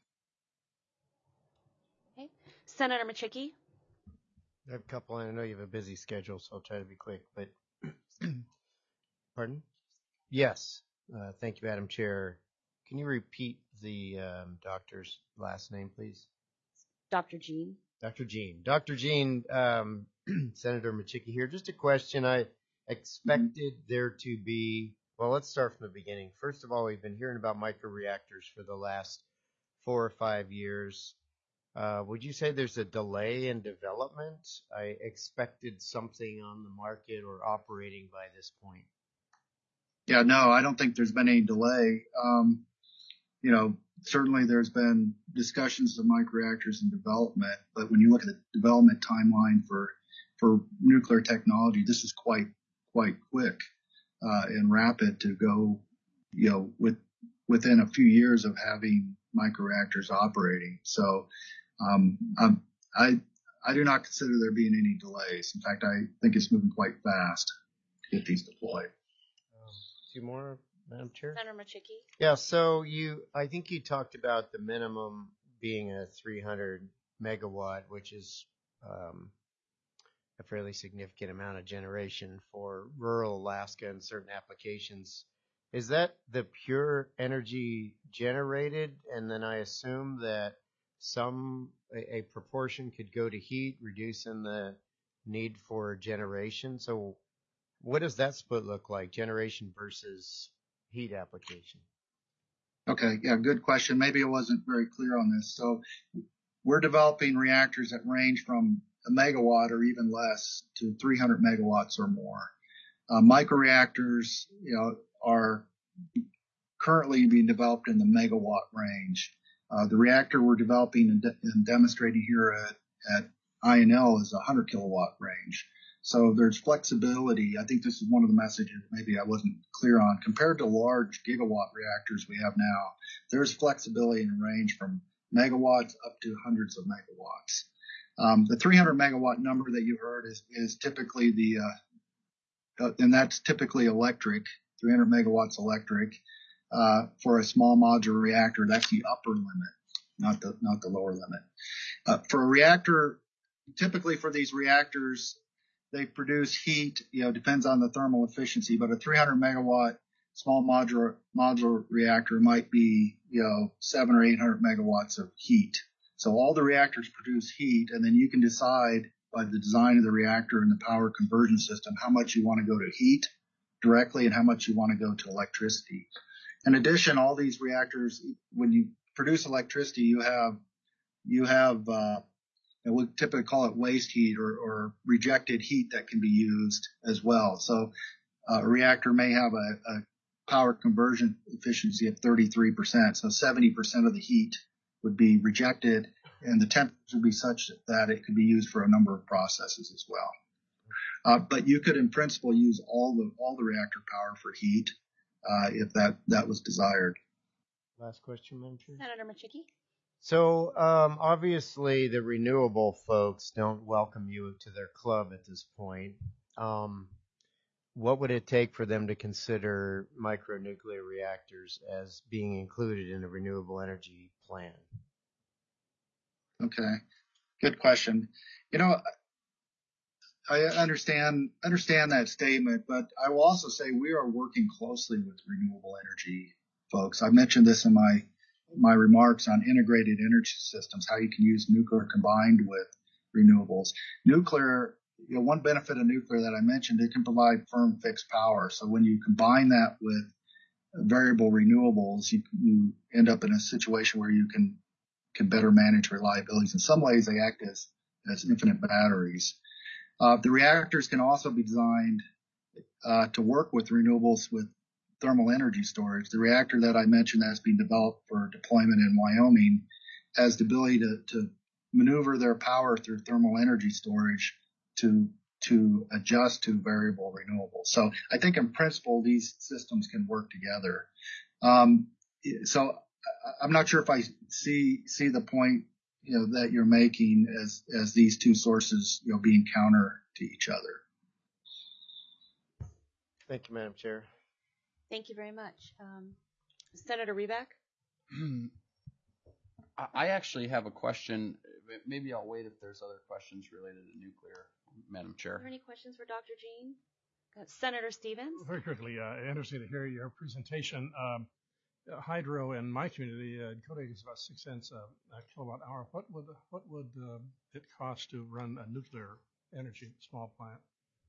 Okay. Senator Machicki.
I have a couple, and I know you have a busy schedule, so I'll try to be quick. But pardon? Yes. Thank you, Madam Chair. Can you repeat the doctor's last name, please?
Dr. Jean.
Dr. Jean. Dr. Jean, Senator Machicki here. Just a question. I expected there to be, well, let's start from the beginning. First of all, we've been hearing about microreactors for the last 4 or 5 years. Would you say there's a delay in development? I expected something on the market or operating by this point.
Yeah, no, I don't think there's been any delay. Certainly there's been discussions of microreactors in development, but when you look at the development timeline for nuclear technology, this is quite quick and rapid to go, within a few years of having microreactors operating. So I do not consider there being any delays. In fact, I think it's moving quite fast to get these deployed.
Two more, Madam Chair?
Senator Machicki.
Yeah, so I think you talked about the minimum being a 300 megawatt, which is a fairly significant amount of generation for rural Alaska and certain applications. Is that the pure energy generated? And then I assume that a proportion could go to heat, reducing the need for generation. So what does that split look like, generation versus heat application?
Okay, yeah, good question. Maybe I wasn't very clear on this. So we're developing reactors that range from a megawatt or even less to 300 megawatts or more. Microreactors, are currently being developed in the megawatt range. The reactor we're developing and demonstrating here at INL is 100 kilowatt range. So there's flexibility. I think this is one of the messages maybe I wasn't clear on. Compared to large gigawatt reactors we have now, there's flexibility in range from megawatts up to hundreds of megawatts. The 300 megawatt number that you heard is typically and that's typically electric, 300 megawatts electric. For a small modular reactor, that's the upper limit, not the lower limit. For a reactor, typically for these reactors, they produce heat, depends on the thermal efficiency, but a 300 megawatt small modular reactor might be, 700 or 800 megawatts of heat. So all the reactors produce heat, and then you can decide by the design of the reactor and the power conversion system how much you want to go to heat directly and how much you want to go to electricity. In addition, all these reactors, when you produce electricity, you have we typically call it waste heat or rejected heat that can be used as well. So a reactor may have a power conversion efficiency of 33%. So 70% of the heat would be rejected, and the temperature would be such that it could be used for a number of processes as well. But you could, in principle, use all the reactor power for heat if that was desired.
Last question, Madam Chair.
Senator Machicki?
So obviously the renewable folks don't welcome you to their club at this point. What would it take for them to consider micronuclear reactors as being included in a renewable energy plan?
Okay, good question. I understand that statement, but I will also say we are working closely with renewable energy folks. I mentioned this in my remarks on integrated energy systems, how you can use nuclear combined with renewables. Nuclear, one benefit of nuclear that I mentioned, it can provide firm fixed power. So when you combine that with variable renewables, you end up in a situation where you can better manage reliabilities. In some ways, they act as infinite batteries. The reactors can also be designed to work with renewables with thermal energy storage. The reactor that I mentioned that's being developed for deployment in Wyoming has the ability to maneuver their power through thermal energy storage to adjust to variable renewables. So I think in principle, these systems can work together. So I'm not sure if I see the point, that you're making as these two sources, being counter to each other.
Thank you, Madam Chair.
Thank you very much. Senator Reback?
I actually have a question. Maybe I'll wait if there's other questions related to nuclear, Madam Chair.
Are there any questions for Dr. Jean? Senator Stevens?
Very quickly, interesting to hear your presentation. Hydro in my community, Dakota is about 6 cents a kilowatt hour. What would it cost to run a nuclear energy small plant?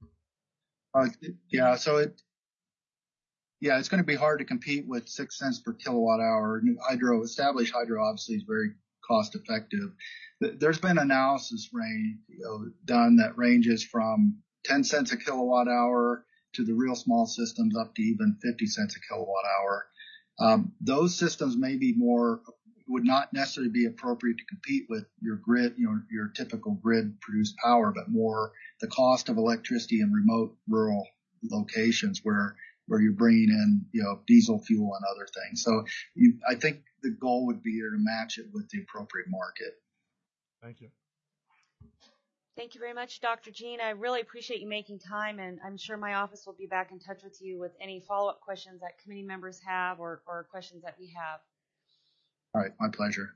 It's going to be hard to compete with 6 cents per kilowatt hour. Established hydro obviously is very cost effective. There's been analysis done that ranges from 10 cents a kilowatt hour to the real small systems up to even 50 cents a kilowatt hour. Those systems would not necessarily be appropriate to compete with your grid, your typical grid produced power, but more the cost of electricity in remote rural locations where you're bringing in, diesel fuel and other things. So I think the goal would be to match it with the appropriate market.
Thank you.
Thank you very much, Dr. Jean. I really appreciate you making time, and I'm sure my office will be back in touch with you with any follow-up questions that committee members have or questions that we have.
All right, my pleasure.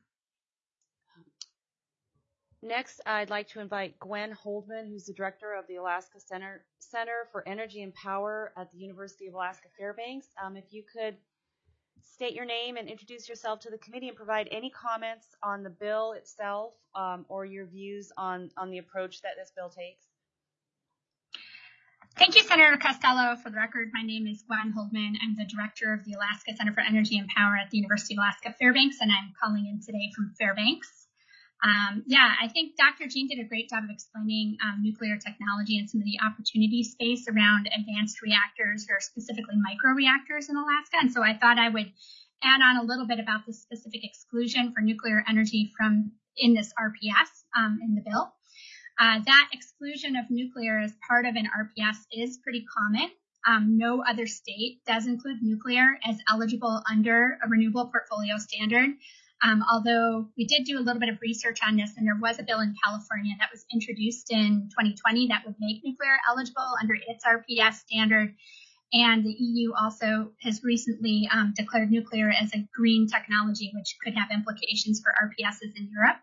Next, I'd like to invite Gwen Holdman, who's the director of the Alaska Center for Energy and Power at the University of Alaska Fairbanks. If you could state your name and introduce yourself to the committee and provide any comments on the bill itself or your views on the approach that this bill takes.
Thank you, Senator Costello. For the record, my name is Gwen Holdman. I'm the director of the Alaska Center for Energy and Power at the University of Alaska Fairbanks, and I'm calling in today from Fairbanks. I think Dr. Jean did a great job of explaining nuclear technology and some of the opportunity space around advanced reactors or specifically microreactors in Alaska. And so I thought I would add on a little bit about the specific exclusion for nuclear energy in this RPS in the bill. That exclusion of nuclear as part of an RPS is pretty common. No other state does include nuclear as eligible under a renewable portfolio standard. Although we did do a little bit of research on this, and there was a bill in California that was introduced in 2020 that would make nuclear eligible under its RPS standard. And the EU also has recently declared nuclear as a green technology, which could have implications for RPSs in Europe.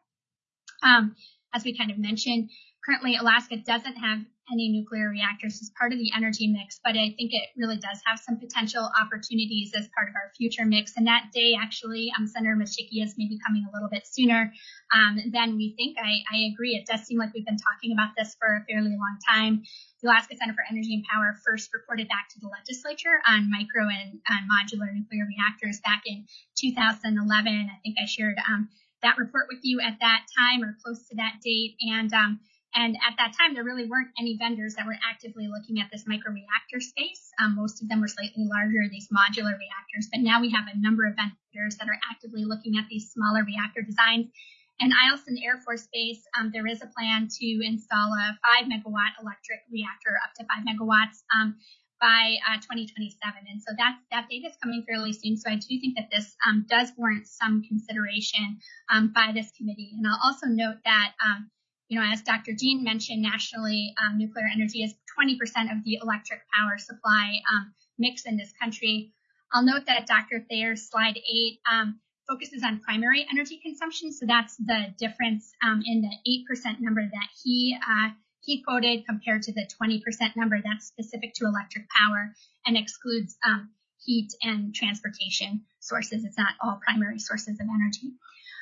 As we kind of mentioned, currently Alaska doesn't have any nuclear reactors as part of the energy mix, but I think it really does have some potential opportunities as part of our future mix. And that day, actually, Senator Mashicki is maybe coming a little bit sooner than we think. I agree. It does seem like we've been talking about this for a fairly long time. The Alaska Center for Energy and Power first reported back to the legislature on micro and modular nuclear reactors back in 2011. I think I shared that report with you at that time or close to that date. And at that time, there really weren't any vendors that were actively looking at this microreactor space. Most of them were slightly larger, these modular reactors. But now we have a number of vendors that are actively looking at these smaller reactor designs. And Eielson Air Force Base, there is a plan to install a 5-megawatt electric reactor up to 5 megawatts by 2027. And so that date is coming fairly soon. So I do think that this does warrant some consideration by this committee. And I'll also note that as Dr. Jean mentioned, nationally, nuclear energy is 20% of the electric power supply mix in this country. I'll note that Dr. Thayer's slide 8 focuses on primary energy consumption. So that's the difference in the 8% number that he quoted compared to the 20% number that's specific to electric power and excludes heat and transportation sources. It's not all primary sources of energy.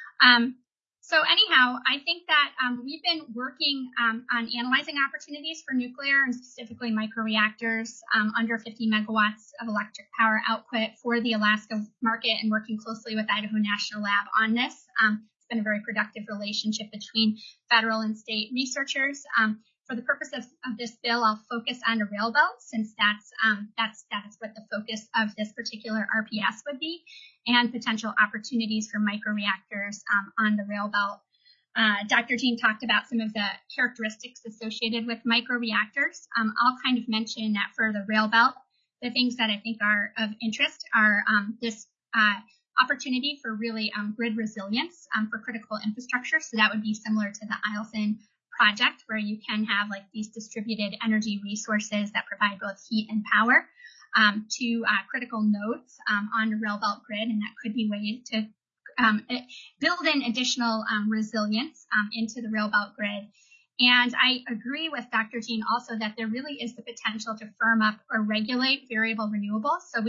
So anyhow, I think that we've been working on analyzing opportunities for nuclear and specifically microreactors under 50 megawatts of electric power output for the Alaska market and working closely with Idaho National Lab on this. It's been a very productive relationship between federal and state researchers. For the purpose of this bill, I'll focus on the rail belt since that's what the focus of this particular RPS would be, and potential opportunities for microreactors on the rail belt. Dr. Jean talked about some of the characteristics associated with microreactors. I'll kind of mention that for the rail belt, the things that I think are of interest are this opportunity for really grid resilience for critical infrastructure. So that would be similar to the Eielson project, where you can have like these distributed energy resources that provide both heat and power to critical nodes on the rail belt grid, and that could be ways to build in additional resilience into the rail belt grid. And I agree with Dr. Jean also that there really is the potential to firm up or regulate variable renewables. So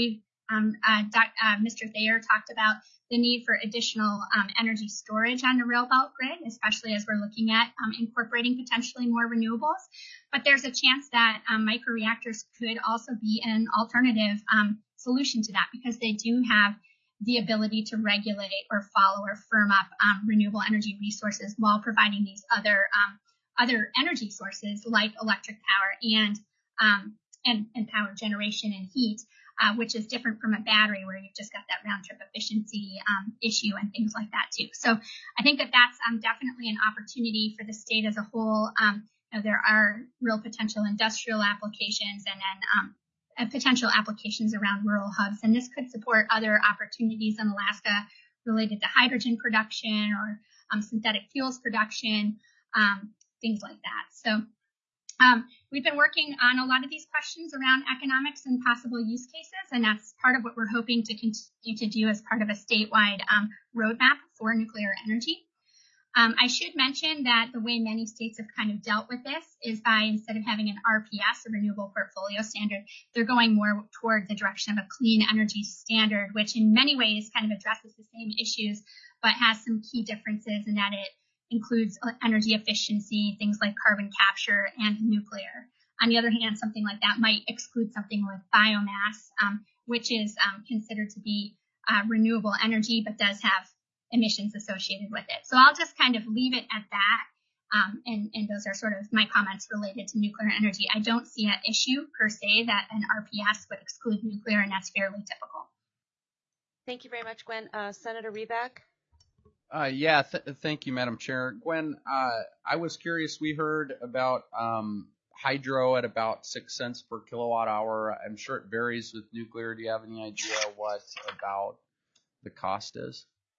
Mr. Thayer talked about the need for additional energy storage on the rail belt grid, especially as we're looking at incorporating potentially more renewables. But there's a chance that microreactors could also be an alternative solution to that, because they do have the ability to regulate or follow or firm up renewable energy resources while providing these other energy sources like electric power and power generation and heat. Which is different from a battery where you've just got that round trip efficiency issue and things like that too. So I think that that's definitely an opportunity for the state as a whole. There are real potential industrial applications and then potential applications around rural hubs. And this could support other opportunities in Alaska related to hydrogen production or synthetic fuels production, things like that. So we've been working on a lot of these questions around economics and possible use cases, and that's part of what we're hoping to continue to do as part of a statewide roadmap for nuclear energy. I should mention that the way many states have kind of dealt with this is by, instead of having an RPS, a renewable portfolio standard, they're going more toward the direction of a clean energy standard, which in many ways kind of addresses the same issues, but has some key differences in that it includes energy efficiency, things like carbon capture and nuclear. On the other hand, something like that might exclude something like biomass, which is considered to be renewable energy, but does have emissions associated with it. So I'll just kind of leave it at that. And those are sort of my comments related to nuclear energy. I don't see an issue per se that an RPS would exclude nuclear, and that's fairly typical.
Thank you very much, Gwen. Senator Reback?
Thank you, Madam Chair. Gwen, I was curious, we heard about hydro at about 6 cents per kilowatt hour. I'm sure it varies with nuclear. Do you have any idea what about the cost is?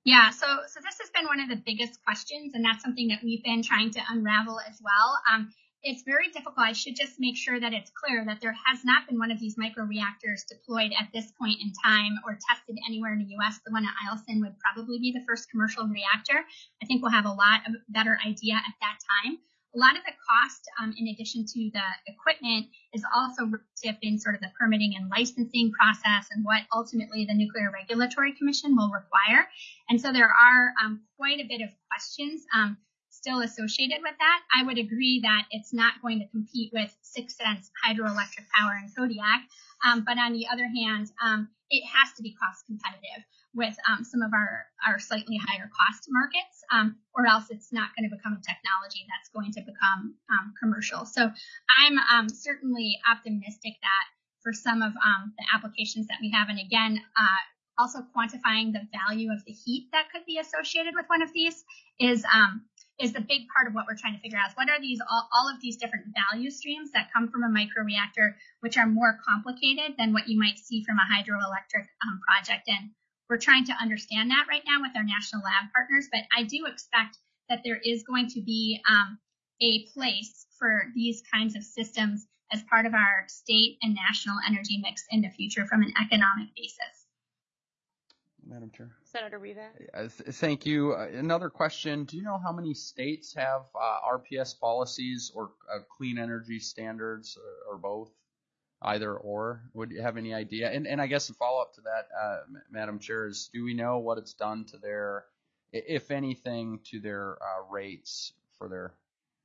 Yeah, so this has been one of the biggest questions, and that's something that we've been trying to unravel as well. It's very difficult. I should just make sure that it's clear that there has not been one of these microreactors deployed at this point in time or tested anywhere in the U.S. The one at Eielson would probably be the first commercial reactor. I think we'll have a lot of better idea at that time. A lot of the cost, in addition to the equipment, is also wrapped up in sort of the permitting and licensing process and what ultimately the Nuclear Regulatory Commission will require. And so there are quite a bit of questions still associated with that. I would agree that it's not going to compete with 6 cents hydroelectric power in Kodiak. But on the other hand, it has to be cost competitive with some of our slightly higher cost markets, or else it's not going to become a technology that's going to become commercial. So I'm certainly optimistic that for some of the applications that we have, and again, also quantifying the value of the heat that could be associated with one of these is the big part of what we're trying to figure out. What are these all of these different value streams that come from a microreactor, which are more complicated than what you might see from a hydroelectric project? And we're trying to understand that right now with our national lab partners. But I do expect that there is going to be a place for these kinds of systems as part of our state and national energy mix in the future from an economic basis.
Madam Chair.
Senator Rivak.
Thank you. Another question. Do you know how many states have RPS policies or clean energy standards or both? Either or? Would you have any idea? And I guess a follow-up to that, Madam Chair, is do we know what it's done to their, if anything, to their rates for their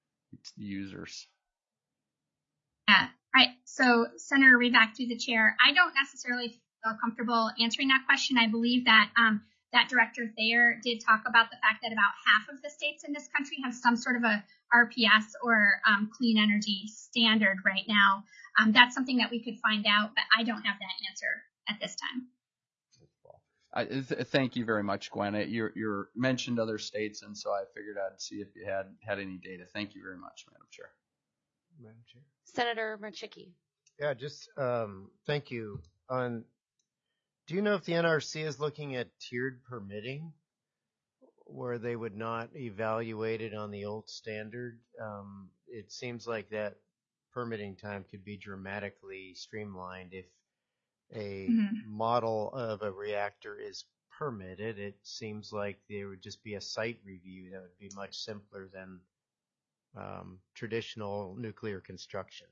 users?
Right. So Senator Rivak, to the chair, I don't necessarily feel comfortable answering that question. I believe that that Director Thayer did talk about the fact that about half of the states in this country have some sort of a RPS or clean energy standard right now. That's something that we could find out, but I don't have that answer at this time.
Thank you very much, Gwen. You mentioned other states, and so I figured I'd see if you had any data. Thank you very much, Madam Chair.
Madam Chair.
Senator Marchicki.
Yeah, just thank you. Do you know if the NRC is looking at tiered permitting, where they would not evaluate it on the old standard? It seems like that permitting time could be dramatically streamlined if a model of a reactor is permitted. It seems like there would just be a site review that would be much simpler than traditional nuclear construction.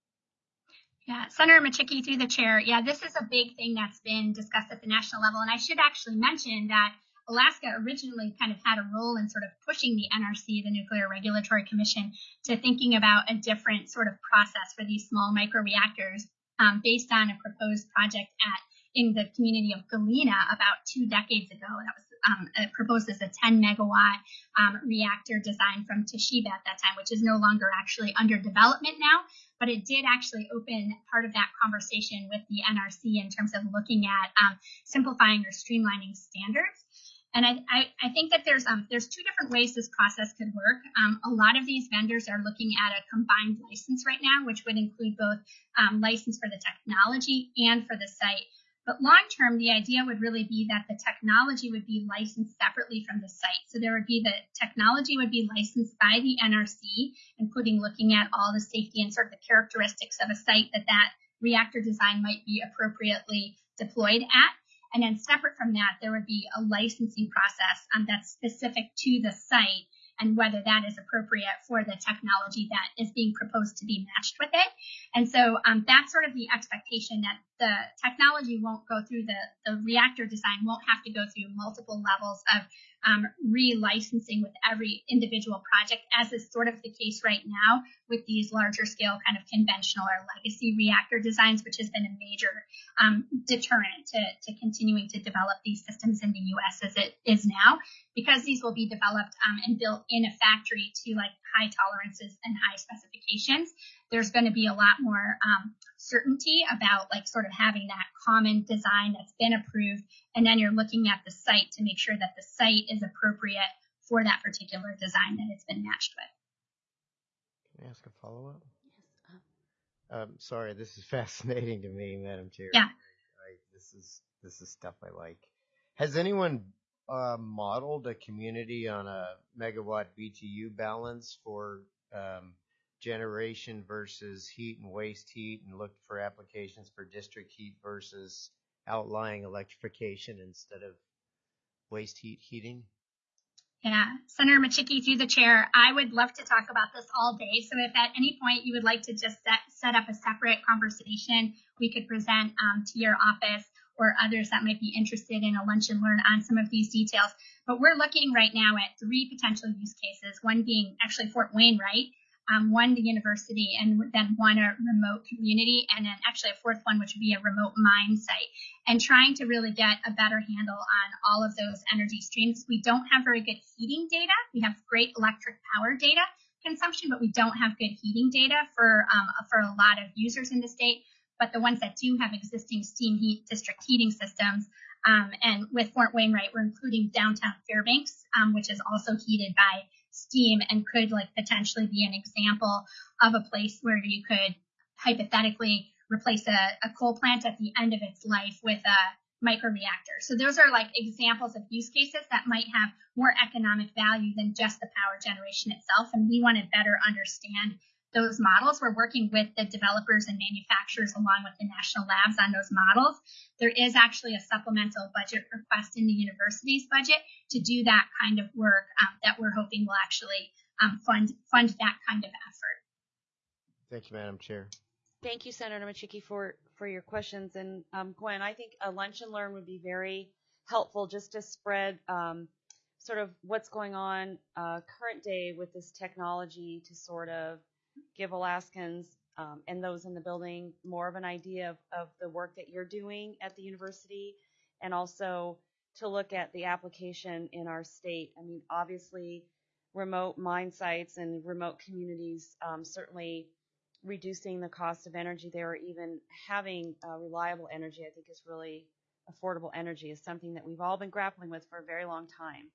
Yeah, Senator Marchicki, through the chair. Yeah, this is a big thing that's been discussed at the national level. And I should actually mention that Alaska originally kind of had a role in sort of pushing the NRC, the Nuclear Regulatory Commission, to thinking about a different sort of process for these small microreactors based on a proposed project in the community of Galena about 2 decades ago. That was proposed as a 10 megawatt reactor design from Toshiba at that time, which is no longer actually under development now. But it did actually open part of that conversation with the NRC in terms of looking at simplifying or streamlining standards. And I think that there's 2 different ways this process could work. A lot of these vendors are looking at a combined license right now, which would include both license for the technology and for the site. But long term, the idea would really be that the technology would be licensed separately from the site. So there would be the technology would be licensed by the NRC, including looking at all the safety and sort of the characteristics of a site that reactor design might be appropriately deployed at. And then separate from that, there would be a licensing process that's specific to the site and whether that is appropriate for the technology that is being proposed to be matched with it. And so that's sort of the expectation that the technology won't go through the reactor design won't have to go through multiple levels of relicensing with every individual project, as is sort of the case right now with these larger scale kind of conventional or legacy reactor designs, which has been a major deterrent to continuing to develop these systems in the U.S. as it is now, because these will be developed and built in a factory to like high tolerances and high specifications. There's going to be a lot more certainty about like sort of having that common design that's been approved, and then you're looking at the site to make sure that the site is appropriate for that particular design that it's been matched with.
Can I ask a follow-up? Yes. Sorry, this is fascinating to me, Madam Chair.
Yeah.
This is stuff I like. Has anyone modeled a community on a megawatt BTU balance for generation versus heat and waste heat, and looked for applications for district heat versus outlying electrification instead of waste heat heating?
Yeah, Senator Machicki, through the chair, I would love to talk about this all day. So if at any point you would like to just set up a separate conversation, we could present to your office or others that might be interested in a lunch and learn on some of these details. But we're looking right now at 3 potential use cases, one being actually Fort Wainwright, one the university, and then one a remote community, and then actually a 4th one, which would be a remote mine site, and trying to really get a better handle on all of those energy streams. We don't have very good heating data. We have great electric power data consumption, but we don't have good heating data for a lot of users in the state. But the ones that do have existing steam heat district heating systems, and with Fort Wainwright, we're including downtown Fairbanks, which is also heated by steam and could potentially be an example of a place where you could hypothetically replace a coal plant at the end of its life with a microreactor. So those are examples of use cases that might have more economic value than just the power generation itself. And we want to better understand those models. We're working with the developers and manufacturers along with the national labs on those models. There is actually a supplemental budget request in the university's budget to do that kind of work that we're hoping will actually fund that kind of effort.
Thank you, Madam Chair.
Thank you, Senator Machicki, for your questions. And Gwen, I think a lunch and learn would be very helpful just to spread sort of what's going on current day with this technology to sort of give Alaskans and those in the building more of an idea of the work that you're doing at the university, and also to look at the application in our state. I mean, obviously, remote mine sites and remote communities certainly reducing the cost of energy there, or even having reliable energy, I think is really affordable energy, is something that we've all been grappling with for a very long time.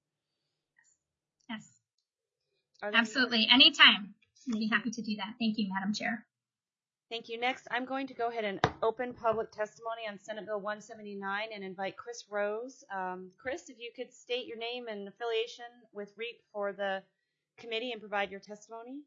Yes. Absolutely. Anytime. I'd be happy to do that. Thank you, Madam Chair.
Thank you. Next, I'm going to go ahead and open public testimony on Senate Bill 179 and invite Chris Rose. Chris, if you could state your name and affiliation with REAP for the committee and provide your testimony.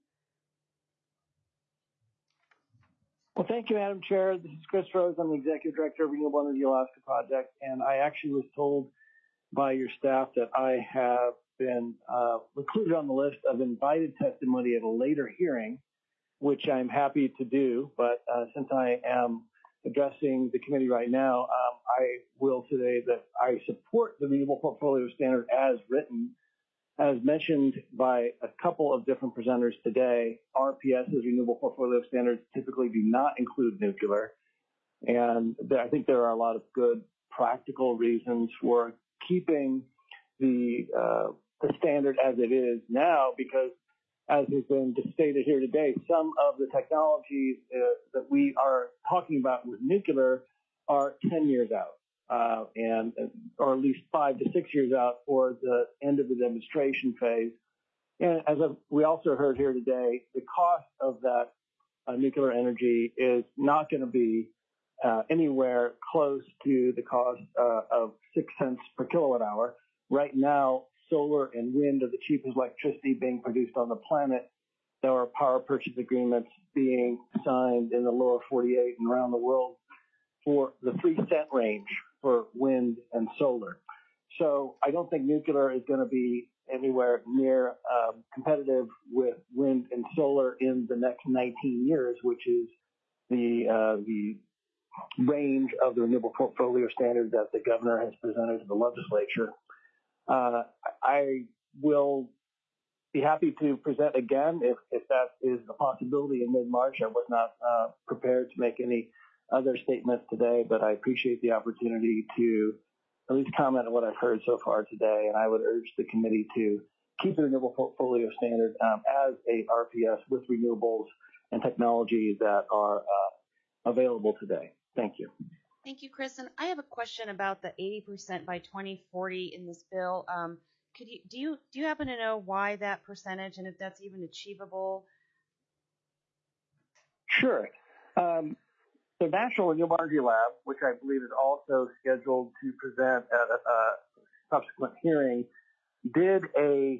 Well, thank you, Madam Chair. This is Chris Rose. I'm the Executive Director of Renewable Energy Alaska Project, and I actually was told by your staff that I have been included on the list of invited testimony at a later hearing, which I'm happy to do. But since I am addressing the committee right now, I will say that I support the Renewable Portfolio Standard as written. As mentioned by a couple of different presenters today, RPS's Renewable Portfolio Standards typically do not include nuclear. And I think there are a lot of good practical reasons for keeping the standard as it is now, because as has been stated here today, some of the technologies that we are talking about with nuclear are 10 years out, or at least 5 to 6 years out for the end of the demonstration phase. And as we also heard here today, the cost of that nuclear energy is not going to be anywhere close to the cost of 6 cents per kilowatt hour. Right now, solar and wind are the cheapest electricity being produced on the planet. There are power purchase agreements being signed in the lower 48 and around the world for the 3 cent range for wind and solar. So I don't think nuclear is going to be anywhere near competitive with wind and solar in the next 19 years, which is the range of the Renewable Portfolio Standard that the governor has presented to the legislature. I will be happy to present again if that is a possibility in mid-March. I was not prepared to make any other statements today, but I appreciate the opportunity to at least comment on what I've heard so far today, and I would urge the committee to keep the Renewable Portfolio Standard as a RPS with renewables and technologies that are available today. Thank you.
Thank you, Chris. And I have a question about the 80% by 2040 in this bill. Do you happen to know why that percentage, and if that's even achievable?
Sure. The National Renewable Energy Lab, which I believe is also scheduled to present at subsequent hearing, did a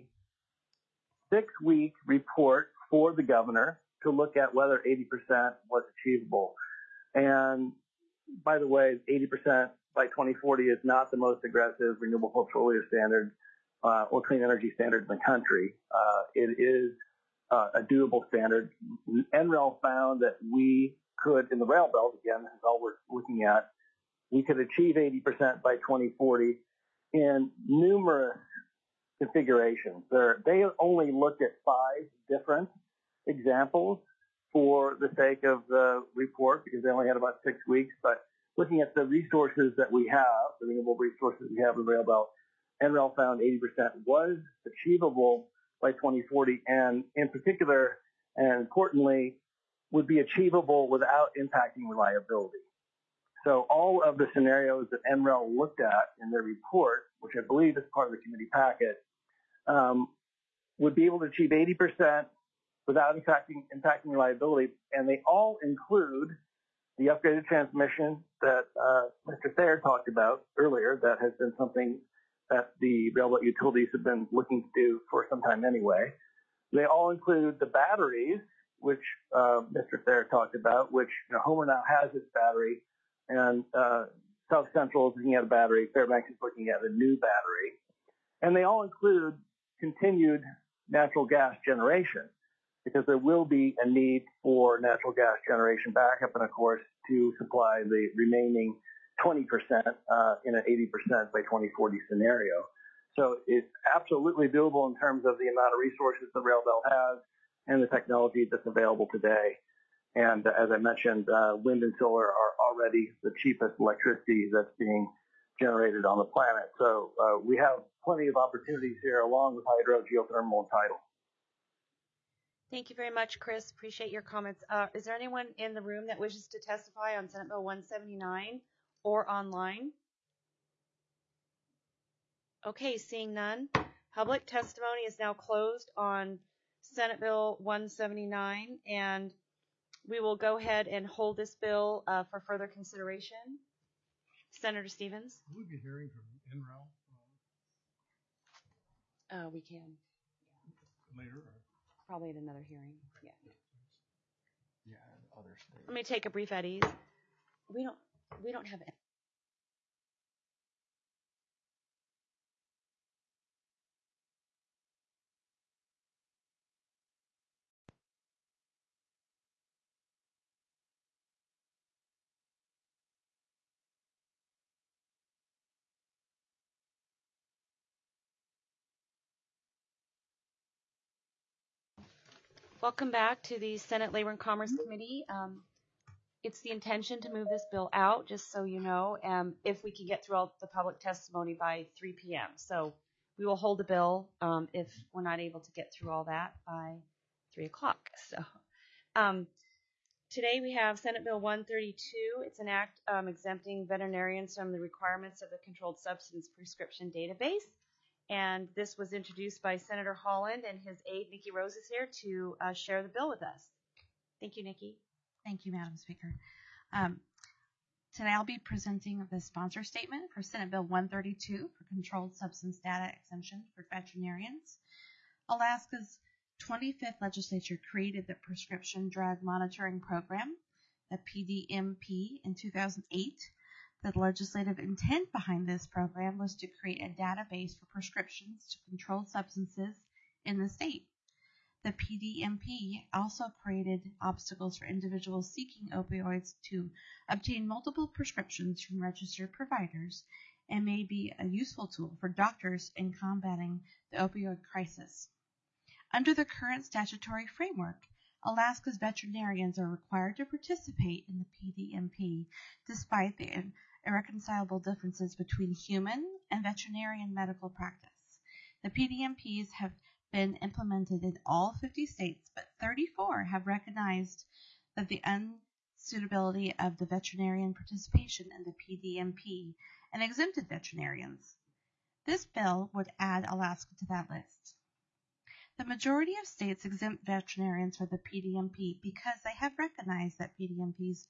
6-week report for the governor to look at whether 80% was achievable. And by the way, 80% by 2040 is not the most aggressive renewable portfolio standard or clean energy standard in the country. It is a doable standard. NREL found that we could, in the rail belt, again, this is all we're looking at, we could achieve 80% by 2040 in numerous configurations. They only looked at 5 different examples for the sake of the report because they only had about 6 weeks. But looking at the resources that we have, the renewable resources we have in the rail belt, NREL found 80% was achievable by 2040, and in particular, and importantly, would be achievable without impacting reliability. So all of the scenarios that NREL looked at in their report, which I believe is part of the committee packet, would be able to achieve 80% without impacting reliability, and they all include the upgraded transmission that Mr. Thayer talked about earlier. That has been something that the railroad utilities have been looking to do for some time anyway. They all include the batteries, which Mr. Thayer talked about, which Homer now has its battery, and South Central is looking at a battery, Fairbanks is looking at a new battery, and they all include continued natural gas generation, because there will be a need for natural gas generation backup and, of course, to supply the remaining 20% in an 80% by 2040 scenario. So it's absolutely doable in terms of the amount of resources the rail belt has and the technology that's available today. And as I mentioned, wind and solar are already the cheapest electricity that's being generated on the planet. So we have plenty of opportunities here along with hydro, geothermal, and tidal.
Thank you very much, Chris. Appreciate your comments. Is there anyone in the room that wishes to testify on Senate Bill 179 or online? Okay, seeing none. Public testimony is now closed on Senate Bill 179, and we will go ahead and hold this bill for further consideration. Senator Stevens?
Will we be hearing from NREL
We can.
later? Or?
Probably at another hearing. Yeah.
Yeah, other states.
Let me take a brief at ease. We don't have. Welcome back to the Senate Labor and Commerce Committee. It's the intention to move this bill out, just so you know, if we can get through all the public testimony by 3 p.m. So we will hold the bill if we're not able to get through all that by 3 o'clock. So today we have Senate Bill 132. It's an act exempting veterinarians from the requirements of the Controlled Substance Prescription Database. And this was introduced by Senator Holland, and his aide, Nikki Rose, is here to share the bill with us. Thank you, Nikki.
Thank you, Madam Speaker. Today I'll be presenting the sponsor statement for Senate Bill 132 for Controlled Substance Data Exemption for veterinarians. Alaska's 25th legislature created the Prescription Drug Monitoring Program, the PDMP, in 2008. The legislative intent behind this program was to create a database for prescriptions to controlled substances in the state. The PDMP also created obstacles for individuals seeking opioids to obtain multiple prescriptions from registered providers and may be a useful tool for doctors in combating the opioid crisis. Under the current statutory framework, Alaska's veterinarians are required to participate in the PDMP despite the irreconcilable differences between human and veterinarian medical practice. The PDMPs have been implemented in all 50 states, but 34 have recognized that the unsuitability of the veterinarian participation in the PDMP and exempted veterinarians. This bill would add Alaska to that list. The majority of states exempt veterinarians for the PDMP because they have recognized that PDMPs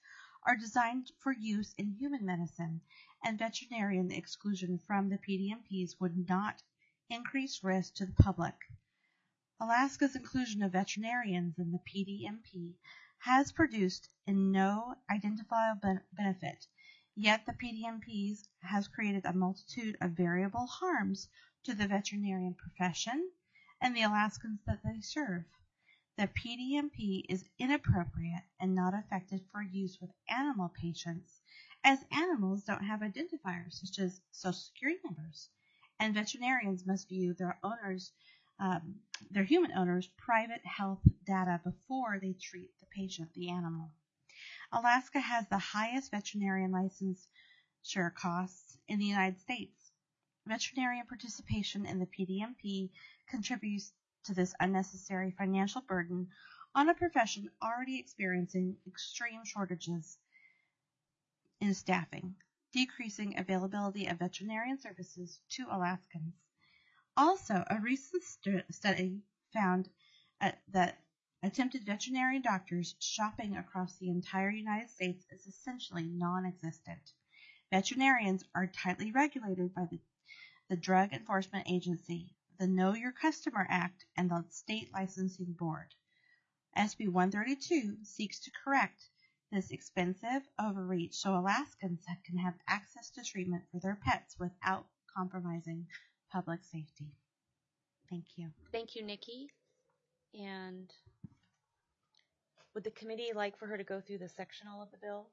are designed for use in human medicine, and veterinarian exclusion from the PDMPs would not increase risk to the public. Alaska's inclusion of veterinarians in the PDMP has produced in no identifiable benefit, yet the PDMPs has created a multitude of variable harms to the veterinarian profession and the Alaskans that they serve. The PDMP is inappropriate and not effective for use with animal patients, as animals don't have identifiers such as social security numbers, and veterinarians must view their human owners' private health data before they treat the patient, the animal. Alaska has the highest veterinarian licensure costs in the United States. Veterinarian participation in the PDMP contributes to this unnecessary financial burden on a profession already experiencing extreme shortages in staffing, decreasing availability of veterinarian services to Alaskans. Also, a recent study found that attempted veterinary doctors shopping across the entire United States is essentially non-existent. Veterinarians are tightly regulated by the Drug Enforcement Agency, the Know Your Customer Act, and the State Licensing Board. SB 132 seeks to correct this expensive overreach so Alaskans can have access to treatment for their pets without compromising public safety. Thank you.
Thank you, Nikki. And would the committee like for her to go through the sectional of the bill?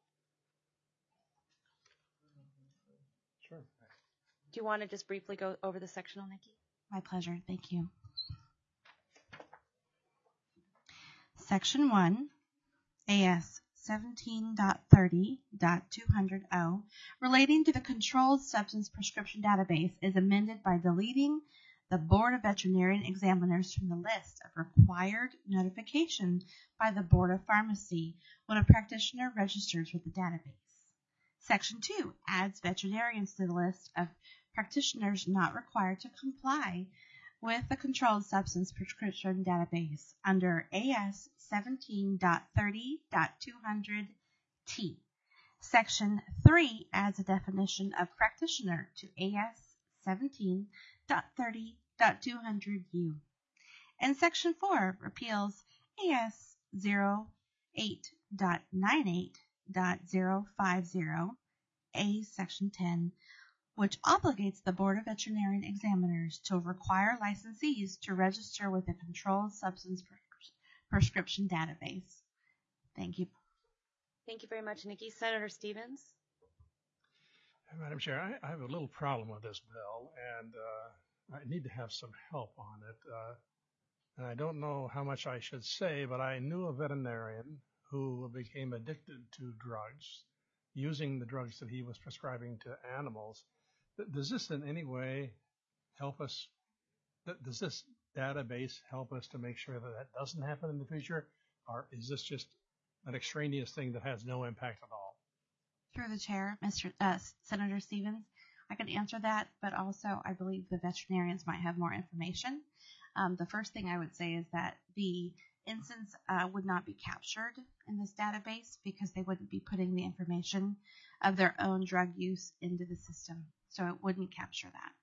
Sure.
Do you want to just briefly go over the sectional, Nikki?
My pleasure. Thank you. Section 1, AS 17.30.200O, relating to the Controlled Substance Prescription Database, is amended by deleting the Board of Veterinarian Examiners from the list of required notification by the Board of Pharmacy when a practitioner registers with the database. Section 2 adds veterinarians to the list of practitioners not required to comply with the Controlled Substance Prescription Database under AS 17.30.200T. Section 3 adds a definition of practitioner to AS 17.30.200U. And Section 4 repeals AS 08.98.050A Section 10, which obligates the Board of Veterinarian Examiners to require licensees to register with the Controlled Substance Prescription Database. Thank you.
Thank you very much, Nikki. Senator Stevens?
Madam Chair, I have a little problem with this bill, and I need to have some help on it. And I don't know how much I should say, but I knew a veterinarian who became addicted to drugs, using the drugs that he was prescribing to animals. Does this in any way help us? Does this database help us to make sure that that doesn't happen in the future? Or is this just an extraneous thing that has no impact at all?
Through the chair, Senator Stevens, I could answer that, but also I believe the veterinarians might have more information. The first thing I would say is that the instance would not be captured in this database because they wouldn't be putting the information of their own drug use into the system. So it wouldn't capture that.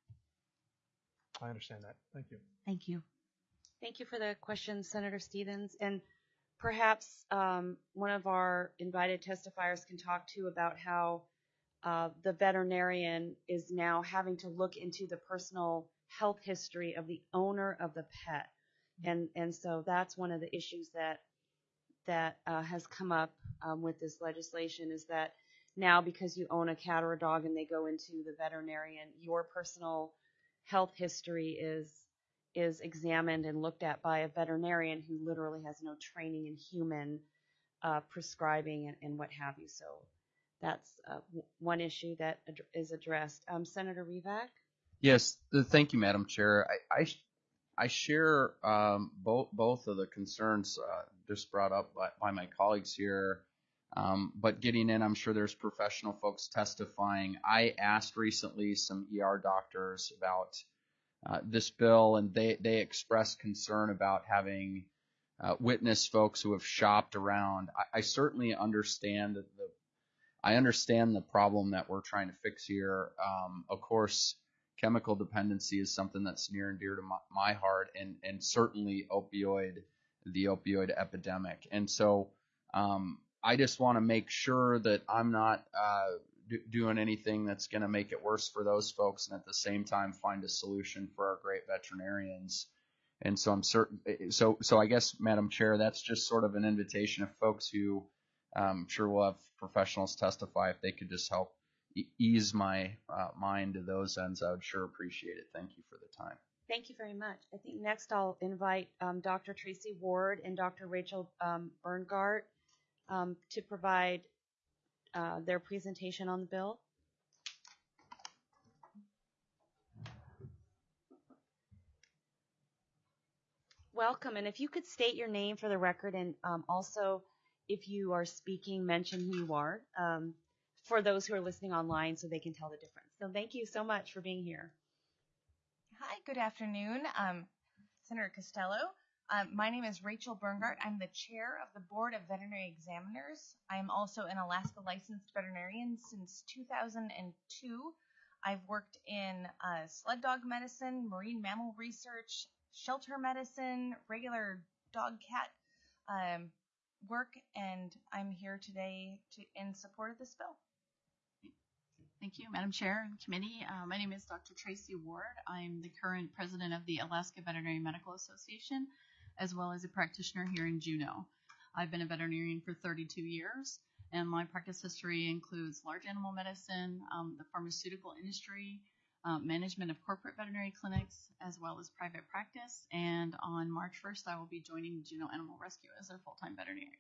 I understand that. Thank you.
Thank you.
Thank you for the question, Senator Stevens. And perhaps one of our invited testifiers can talk to you about how the veterinarian is now having to look into the personal health history of the owner of the pet. And so that's one of the issues that has come up with this legislation, is that now because you own a cat or a dog and they go into the veterinarian, your personal health history is examined and looked at by a veterinarian who literally has no training in human prescribing and what have you. So that's one issue that is addressed. Senator Rivak?
Yes, thank you, Madam Chair. I share both of the concerns just brought up by my colleagues here. But getting in, I'm sure there's professional folks testifying. I asked recently some ER doctors about this bill, and they expressed concern about having witnessed folks who have shopped around. I certainly understand I understand the problem that we're trying to fix here. Of course, chemical dependency is something that's near and dear to my heart, and certainly the opioid epidemic. And so I just want to make sure that I'm not doing anything that's going to make it worse for those folks, and at the same time find a solution for our great veterinarians. And so I'm certain. So I guess, Madam Chair, that's just sort of an invitation of folks who I'm sure we'll have professionals testify. If they could just help ease my mind to those ends, I would sure appreciate it. Thank you for the time.
Thank you very much. I think next I'll invite Dr. Tracy Ward and Dr. Rachel Berngart to provide their presentation on the bill. Welcome, and if you could state your name for the record, and also if you are speaking, mention who you are for those who are listening online so they can tell the difference. So thank you so much for being here.
Hi, good afternoon, Senator Costello. My name is Rachel Berngart. I'm the chair of the Board of Veterinary Examiners. I am also an Alaska licensed veterinarian since 2002. I've worked in sled dog medicine, marine mammal research, shelter medicine, regular dog-cat work, and I'm here today in support of this bill.
Thank you, Madam Chair and Committee. My name is Dr. Tracy Ward. I'm the current president of the Alaska Veterinary Medical Association, as well as a practitioner here in Juneau. I've been a veterinarian for 32 years, and my practice history includes large animal medicine, the pharmaceutical industry, management of corporate veterinary clinics, as well as private practice. And on March 1st, I will be joining Juneau Animal Rescue as their full-time veterinarian.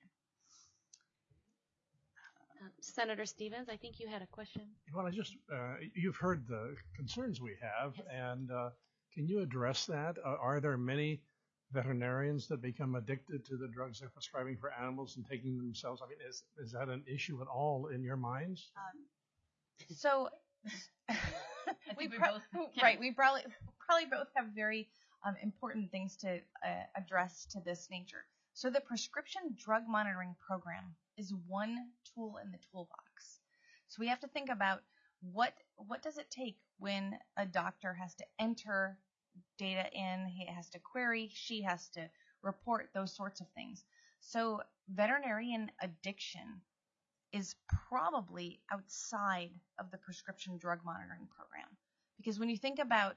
Senator Stevens, I think you had a question.
Well, you've heard the concerns we have, yes. And can you address that? Are there many veterinarians that become addicted to the drugs they're prescribing for animals and taking them themselves? I mean, is that an issue at all in your minds?
So we probably both have very important things to address to this nature. So the prescription drug monitoring program is one tool in the toolbox. So we have to think about what does it take when a doctor has to enter data in, he has to query, she has to report, those sorts of things. So veterinarian addiction is probably outside of the prescription drug monitoring program, because when you think about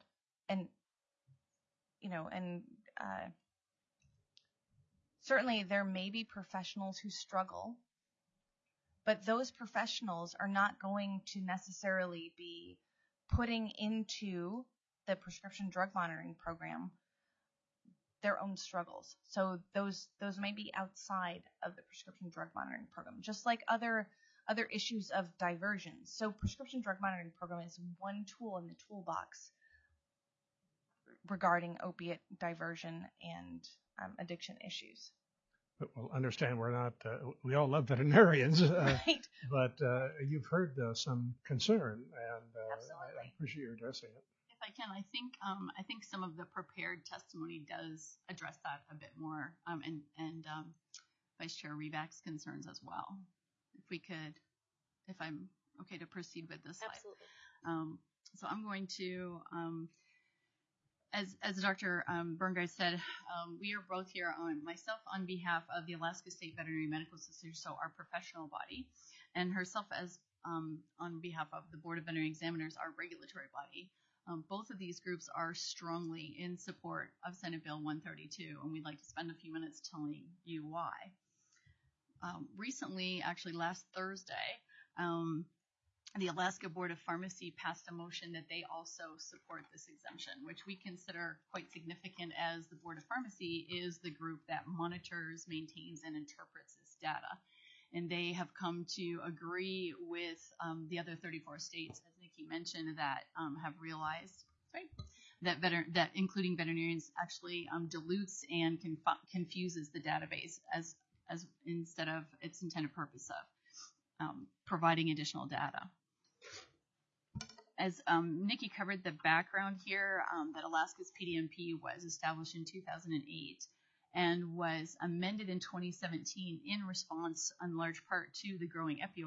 certainly there may be professionals who struggle, but those professionals are not going to necessarily be putting into the prescription drug monitoring program their own struggles. So those may be outside of the prescription drug monitoring program, just like other issues of diversion. So prescription drug monitoring program is one tool in the toolbox regarding opiate diversion and addiction issues.
Well, understand we're not, we all love veterinarians,
right.
But you've heard some concern, and I appreciate you addressing it.
If I can, I think some of the prepared testimony does address that a bit more, and Vice Chair Reback's concerns as well. If I'm okay to proceed with this slide.
Absolutely.
So I'm going to, as Dr. Berngart said, we are both here myself on behalf of the Alaska State Veterinary Medical Association, so our professional body, and herself as on behalf of the Board of Veterinary Examiners, our regulatory body. Both of these groups are strongly in support of Senate Bill 132, and we'd like to spend a few minutes telling you why. Recently, actually last Thursday, the Alaska Board of Pharmacy passed a motion that they also support this exemption, which we consider quite significant, as the Board of Pharmacy is the group that monitors, maintains, and interprets this data. And they have come to agree with the other 34 states, as Nikki mentioned, that have realized that including veterinarians actually dilutes and confuses the database as instead of its intended purpose of providing additional data. As Nikki covered the background here, that Alaska's PDMP was established in 2008 and was amended in 2017 in response, in large part, to the growing opioid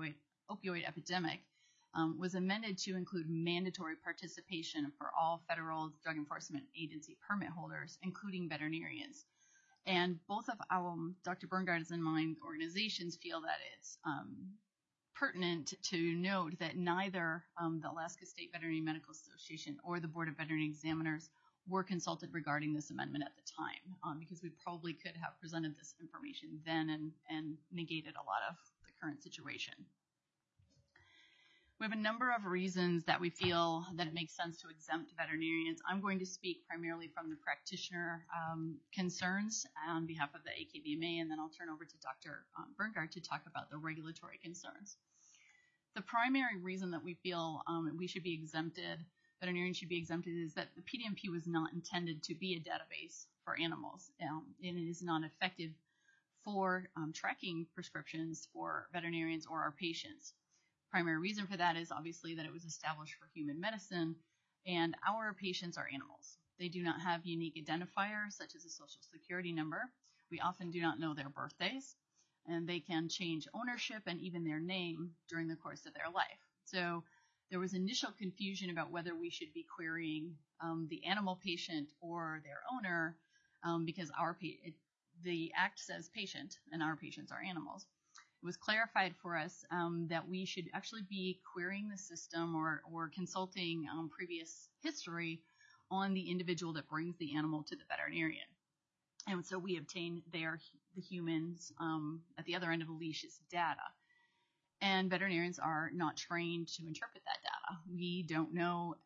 opioid epidemic was amended to include mandatory participation for all federal drug enforcement agency permit holders, including veterinarians. And both of our, Dr. Berngard's and mine organizations feel that it's pertinent to note that neither the Alaska State Veterinary Medical Association or the Board of Veterinary Examiners were consulted regarding this amendment at the time, because we probably could have presented this information then and negated a lot of the current situation. We have a number of reasons that we feel that it makes sense to exempt veterinarians. I'm going to speak primarily from the practitioner concerns on behalf of the AKVMA, and then I'll turn over to Dr. Berngard to talk about the regulatory concerns. The primary reason that we feel we should be exempted, veterinarians should be exempted, is that the PDMP was not intended to be a database for animals, and it is not effective for tracking prescriptions for veterinarians or our patients. Primary reason for that is obviously that it was established for human medicine, and our patients are animals. They do not have unique identifiers such as a social security number. We often do not know their birthdays, and they can change ownership and even their name during the course of their life. So there was initial confusion about whether we should be querying the animal patient or their owner, because the Act says patient, and our patients are animals. It was clarified for us that we should actually be querying the system or consulting previous history on the individual that brings the animal to the veterinarian. And so we obtain the humans at the other end of the leash's data. And veterinarians are not trained to interpret that data. We don't know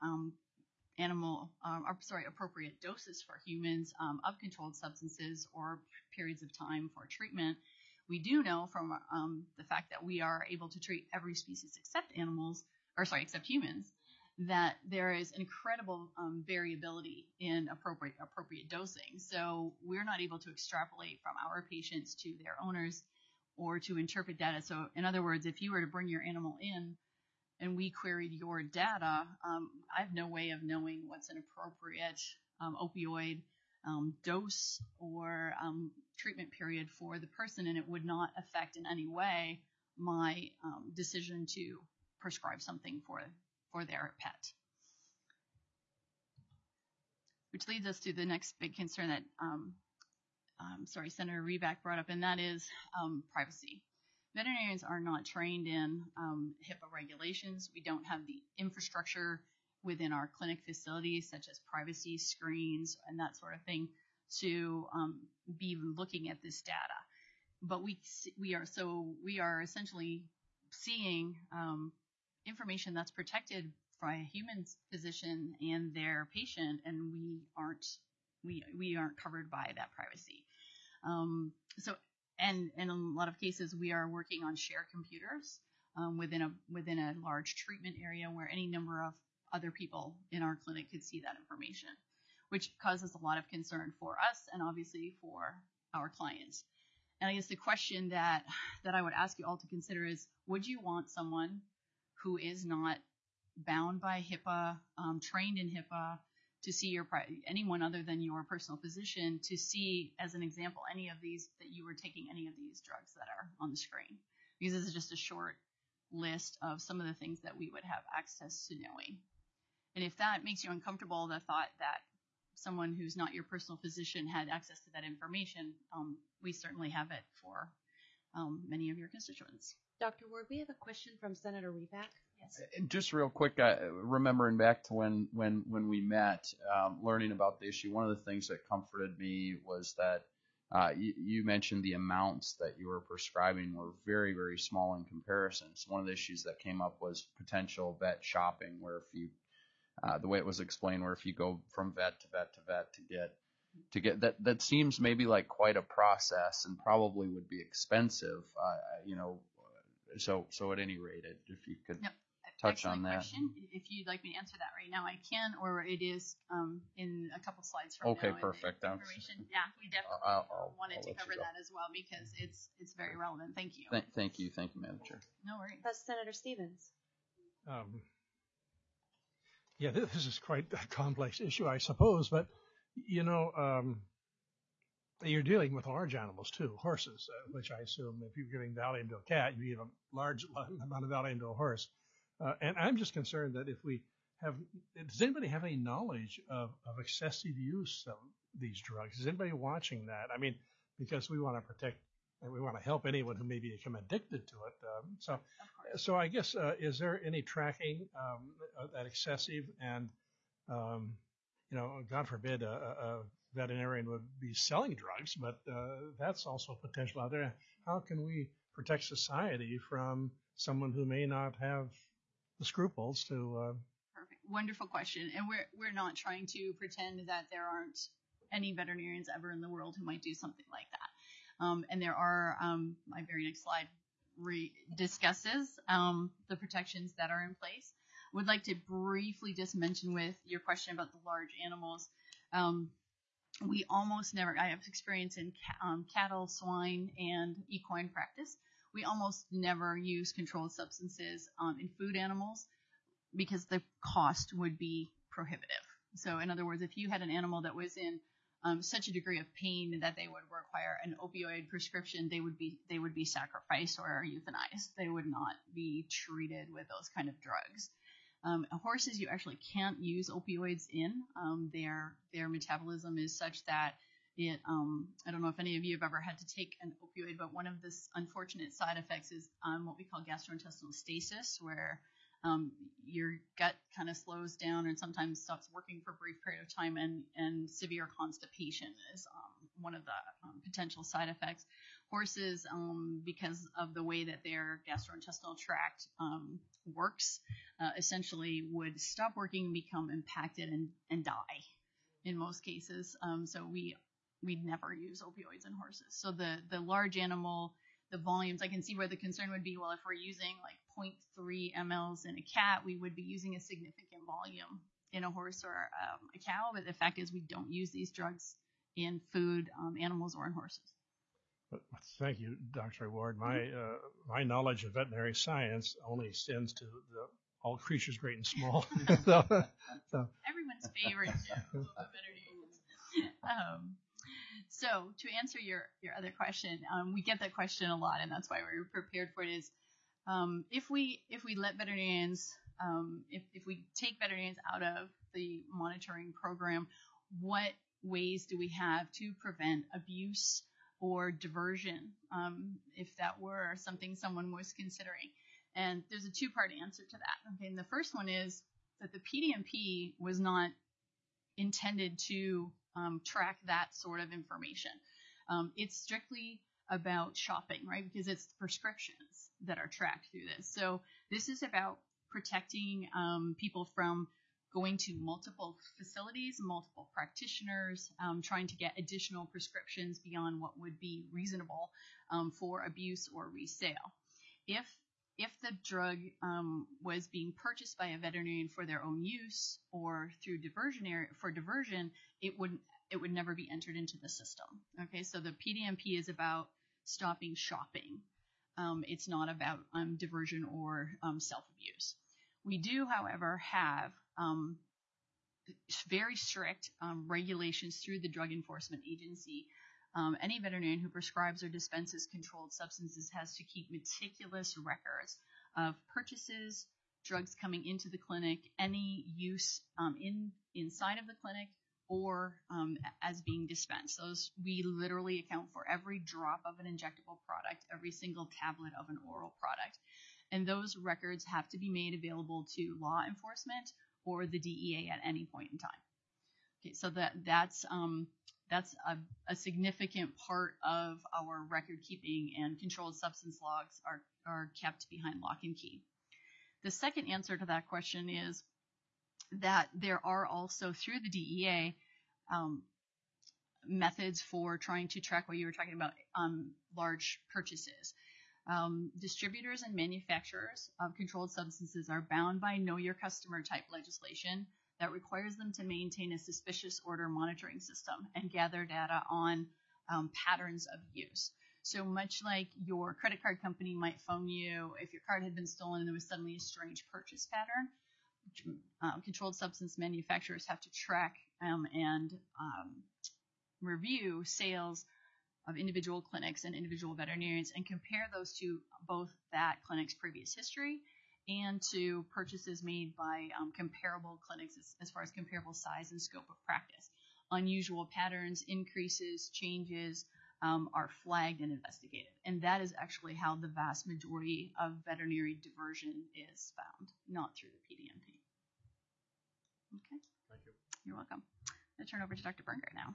appropriate doses for humans of controlled substances or periods of time for treatment. We do know from the fact that we are able to treat every species except humans, that there is incredible variability in appropriate dosing. So we're not able to extrapolate from our patients to their owners or to interpret data. So in other words, if you were to bring your animal in and we queried your data, I have no way of knowing what's an appropriate opioid dose or treatment period for the person, and it would not affect in any way my decision to prescribe something for their pet. Which leads us to the next big concern that Senator Reback brought up, and that is privacy. Veterinarians are not trained in HIPAA regulations. We don't have the infrastructure within our clinic facilities, such as privacy screens and that sort of thing, to be looking at this data. But we are essentially seeing information that's protected by a human physician and their patient, and we aren't covered by that privacy. And in a lot of cases, we are working on shared computers within a large treatment area where any number of other people in our clinic could see that information, which causes a lot of concern for us and obviously for our clients. And I guess the question that I would ask you all to consider is, would you want someone who is not bound by HIPAA, trained in HIPAA, to see anyone other than your personal physician to see, as an example, any of these, that you were taking any of these drugs that are on the screen? Because this is just a short list of some of the things that we would have access to knowing. And if that makes you uncomfortable, the thought that someone who's not your personal physician had access to that information, we certainly have it for many of your constituents.
Dr. Ward, we have a question from Senator Reback.
Yes.
Just real quick, remembering back to when we met, learning about the issue, one of the things that comforted me was that you mentioned the amounts that you were prescribing were very, very small in comparison. So one of the issues that came up was potential vet shopping, where if you the way it was explained, where if you go from vet to vet to vet to get that seems maybe like quite a process and probably would be expensive, So at any rate, if you could touch on that.
Question. If you'd like me to answer that right now, I can, or it is in a couple slides from now.
Okay, perfect.
Information. Yeah, we definitely wanted to cover that as well because it's very relevant. Thank you.
Thank you, Madam Chair.
No worries.
That's Senator Stevens.
Yeah, this is quite a complex issue, I suppose. But you're dealing with large animals too, horses, which I assume if you're giving Valium to a cat, you give a large amount of Valium to a horse. And I'm just concerned that if we have, does anybody have any knowledge of excessive use of these drugs? Is anybody watching that? I mean, because we want to protect and we want to help anyone who may become addicted to it. So I guess, is there any tracking at excessive and, God forbid a veterinarian would be selling drugs, but that's also potential out there. How can we protect society from someone who may not have the scruples to?
Perfect, wonderful question, and we're not trying to pretend that there aren't any veterinarians ever in the world who might do something like that. And there are, my very next slide discusses the protections that are in place. Would like to briefly just mention with your question about the large animals. We almost never, I have experience in cattle, swine, and equine practice. We almost never use controlled substances in food animals because the cost would be prohibitive. So in other words, if you had an animal that was in such a degree of pain that they would require an opioid prescription, they would be sacrificed or euthanized. They would not be treated with those kind of drugs. Horses, you actually can't use opioids in. Their metabolism is such that it, I don't know if any of you have ever had to take an opioid, but one of the unfortunate side effects is what we call gastrointestinal stasis, where your gut kind of slows down and sometimes stops working for a brief period of time, and severe constipation is one of the potential side effects. Horses, because of the way that their gastrointestinal tract works, essentially would stop working and become impacted and die in most cases. So we'd never use opioids in horses. So the large animal, the volumes, I can see where the concern would be, well, if we're using like 0.3 mLs in a cat, we would be using a significant volume in a horse or a cow. But the fact is we don't use these drugs in food, animals, or in horses.
Thank you, Dr. Ward. My knowledge of veterinary science only extends to all creatures great and small. so
Everyone's favorite veterinarians. So to answer your other question, we get that question a lot, and that's why we're prepared for it. Is if we let veterinarians, if we take veterinarians out of the monitoring program, what ways do we have to prevent abuse or diversion, if that were something someone was considering? And there's a two-part answer to that. Okay, and the first one is that the PDMP was not intended to track that sort of information. It's strictly about shopping, right? Because it's prescriptions that are tracked through this. So this is about protecting people from going to multiple facilities, multiple practitioners, trying to get additional prescriptions beyond what would be reasonable for abuse or resale. If the drug was being purchased by a veterinarian for their own use or through diversion, it would never be entered into the system. Okay, so the PDMP is about stopping shopping. It's not about diversion or self-abuse. We do, however, have very strict regulations through the Drug Enforcement Agency. Any veterinarian who prescribes or dispenses controlled substances has to keep meticulous records of purchases, drugs coming into the clinic, any use inside of the clinic, or as being dispensed. We literally account for every drop of an injectable product, every single tablet of an oral product. And those records have to be made available to law enforcement or the DEA at any point in time. Okay, so that's a significant part of our record keeping, and controlled substance logs are kept behind lock and key. The second answer to that question is that there are also, through the DEA, methods for trying to track what you were talking about, large purchases. Distributors and manufacturers of controlled substances are bound by Know Your Customer type legislation that requires them to maintain a suspicious order monitoring system and gather data on patterns of use. So much like your credit card company might phone you if your card had been stolen and there was suddenly a strange purchase pattern, controlled substance manufacturers have to track and review sales of individual clinics and individual veterinarians and compare those to both that clinic's previous history and to purchases made by comparable clinics as far as comparable size and scope of practice. Unusual patterns, increases, changes are flagged and investigated. And that is actually how the vast majority of veterinary diversion is found, not through the PDMP. Okay.
Thank you.
You're welcome. I'm going to turn over to Dr. Berngart now.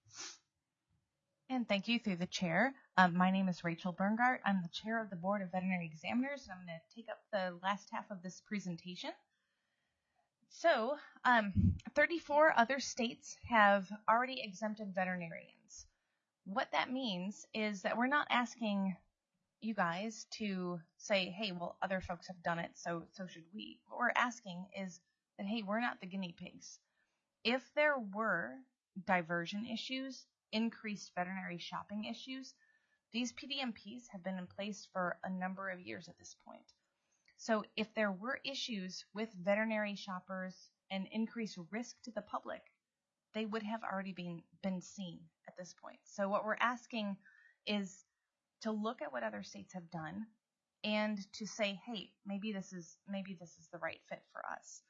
And thank you through the chair. My name is Rachel Berngart. I'm the chair of the Board of Veterinary Examiners, and I'm going to take up the last half of this presentation. So, 34 other states have already exempted veterinarians. What that means is that we're not asking you guys to say, hey, well, other folks have done it, so should we. What we're asking is that, hey, we're not the guinea pigs. If there were diversion issues, increased veterinary shopping issues, these PDMPs have been in place for a number of years at this point. So if there were issues with veterinary shoppers and increased risk to the public, they would have already been seen at this point. So what we're asking is to look at what other states have done and to say, hey, maybe this is the right fit for us.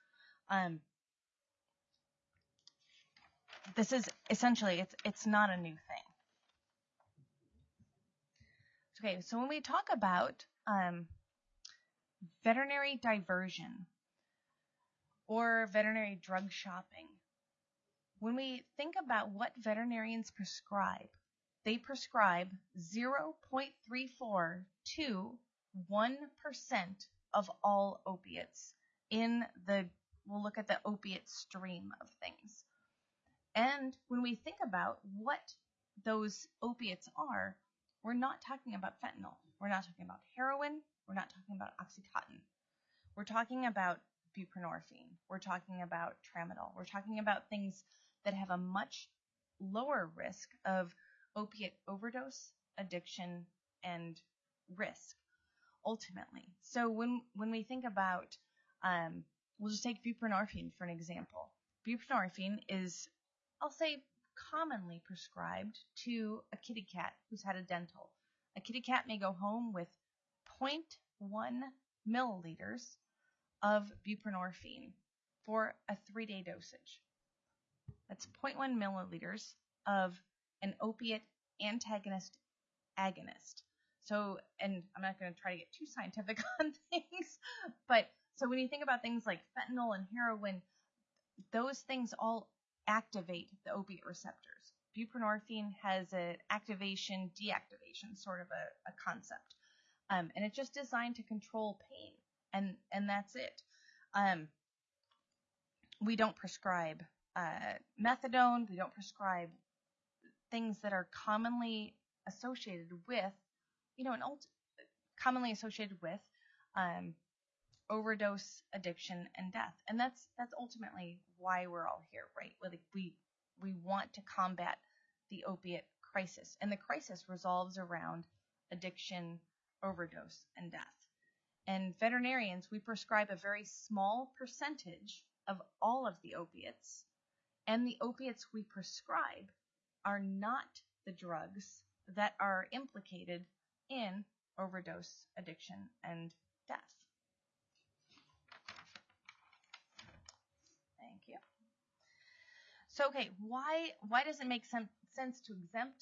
This is essentially, it's not a new thing. Okay, so when we talk about veterinary diversion or veterinary drug shopping, when we think about what veterinarians prescribe, they prescribe 0.34 to 1% of all opiates we'll look at the opiate stream of things. And when we think about what those opiates are, we're not talking about fentanyl. We're not talking about heroin. We're not talking about Oxycontin. We're talking about buprenorphine. We're talking about tramadol. We're talking about things that have a much lower risk of opiate overdose, addiction, and risk, ultimately. So when we think about, we'll just take buprenorphine for an example. Buprenorphine is, I'll say, commonly prescribed to a kitty cat who's had a dental. A kitty cat may go home with 0.1 milliliters of buprenorphine for a 3-day dosage. That's 0.1 milliliters of an opiate antagonist agonist. So, and I'm not going to try to get too scientific on things, but so when you think about things like fentanyl and heroin, those things all activate the opiate receptors. Buprenorphine has an activation, deactivation sort of a concept. And it's just designed to control pain. And that's it. We don't prescribe methadone. We don't prescribe things that are commonly associated with, commonly associated with overdose, addiction, and death. And that's ultimately why we're all here, right? We want to combat the opiate crisis. And the crisis revolves around addiction, overdose, and death. And veterinarians, we prescribe a very small percentage of all of the opiates. And the opiates we prescribe are not the drugs that are implicated in overdose, addiction, and death. Thank you. So, okay, why does it make sense to exempt?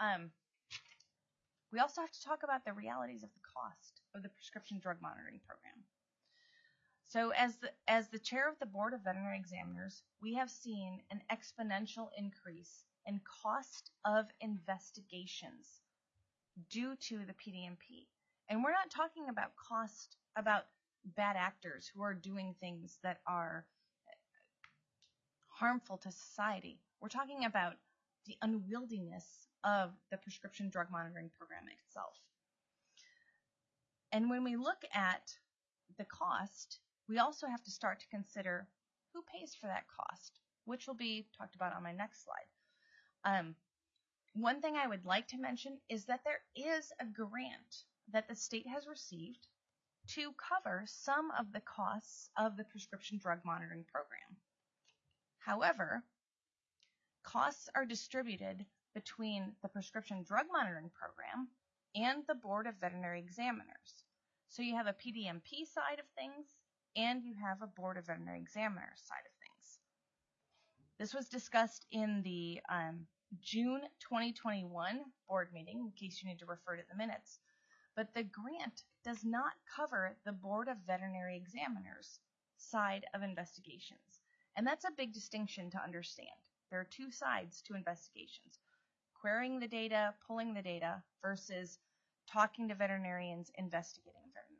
We also have to talk about the realities of the cost of the prescription drug monitoring program. So as the chair of the Board of Veterinary Examiners, we have seen an exponential increase in cost of investigations due to the PDMP. And we're not talking about cost about bad actors who are doing things that are harmful to society. We're talking about the unwieldiness of the prescription drug monitoring program itself. And when we look at the cost, we also have to start to consider who pays for that cost, which will be talked about on my next slide. One thing I would like to mention is that there is a grant that the state has received to cover some of the costs of the prescription drug monitoring program. However, costs are distributed between the Prescription Drug Monitoring Program and the Board of Veterinary Examiners. So you have a PDMP side of things, and you have a Board of Veterinary Examiners side of things. This was discussed in the June 2021 board meeting, in case you need to refer to the minutes. But the grant does not cover the Board of Veterinary Examiners side of investigations. And that's a big distinction to understand. There are two sides to investigations: querying the data, pulling the data, versus talking to veterinarians, investigating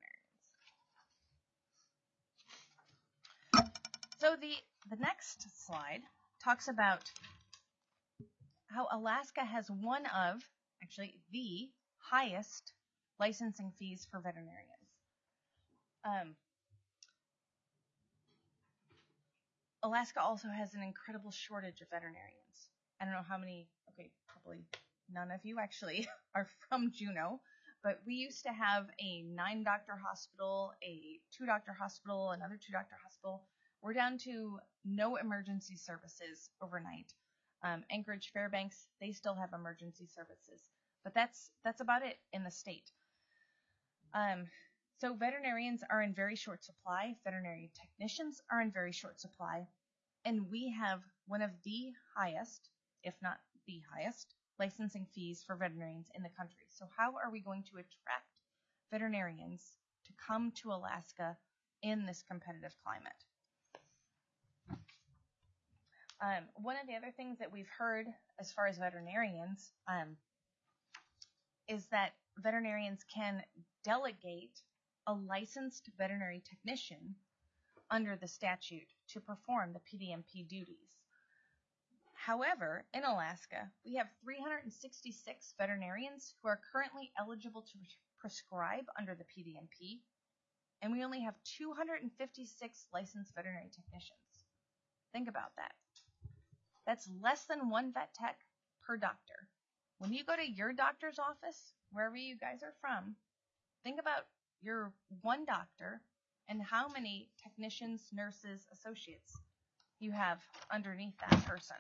veterinarians. So the next slide talks about how Alaska has one of, actually the highest licensing fees for veterinarians. Alaska also has an incredible shortage of veterinarians. I don't know how many, okay, probably none of you actually are from Juneau, but we used to have a 9-doctor hospital, a 2-doctor hospital, another 2-doctor hospital. We're down to no emergency services overnight. Anchorage, Fairbanks, they still have emergency services, but that's about it in the state. So veterinarians are in very short supply. Veterinary technicians are in very short supply. And we have one of the highest, if not the highest, licensing fees for veterinarians in the country. So how are we going to attract veterinarians to come to Alaska in this competitive climate? One of the other things that we've heard as far as veterinarians is that veterinarians can delegate a licensed veterinary technician under the statute to perform the PDMP duties. However, in Alaska, we have 366 veterinarians who are currently eligible to prescribe under the PDMP, and we only have 256 licensed veterinary technicians. Think about that. That's less than one vet tech per doctor. When you go to your doctor's office, wherever you guys are from, think about your one doctor and how many technicians, nurses, associates you have underneath that person.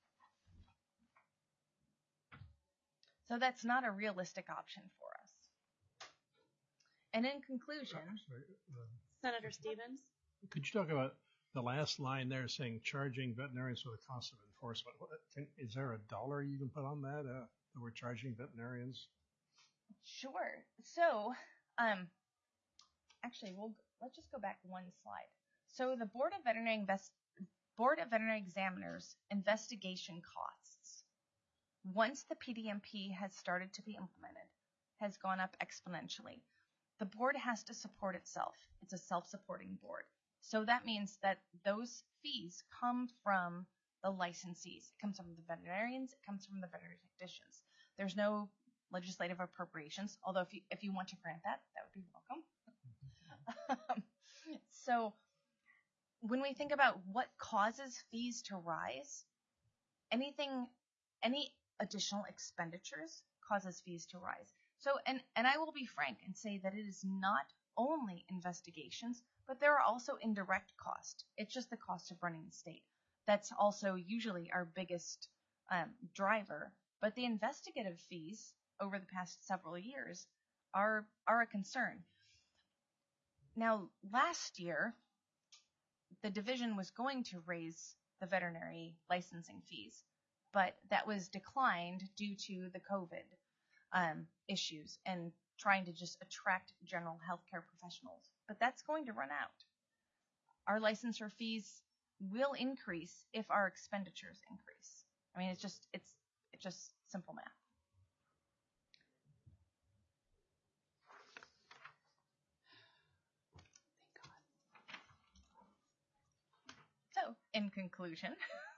So that's not a realistic option for us. And in conclusion,
Senator Stevens?
Could you talk about the last line there saying charging veterinarians for the cost of enforcement? Is there a dollar you can put on that that we're charging veterinarians?
Sure. So, actually, let's just go back one slide. So the Board of Veterinary Examiners investigation costs, once the PDMP has started to be implemented, has gone up exponentially. The board has to support itself. It's a self-supporting board. So that means that those fees come from the licensees. It comes from the veterinarians. It comes from the veterinary technicians. There's no legislative appropriations, although if you want to grant that, that would be welcome. So when we think about what causes fees to rise, any additional expenditures causes fees to rise. So, and I will be frank and say that it is not only investigations, but there are also indirect costs. It's just the cost of running the state. That's also usually our biggest driver. But the investigative fees over the past several years are a concern. Now, last year, the division was going to raise the veterinary licensing fees, but that was declined due to the COVID issues and trying to just attract general healthcare professionals. But that's going to run out. Our licensure fees will increase if our expenditures increase. I mean, it's just simple math. So, in conclusion,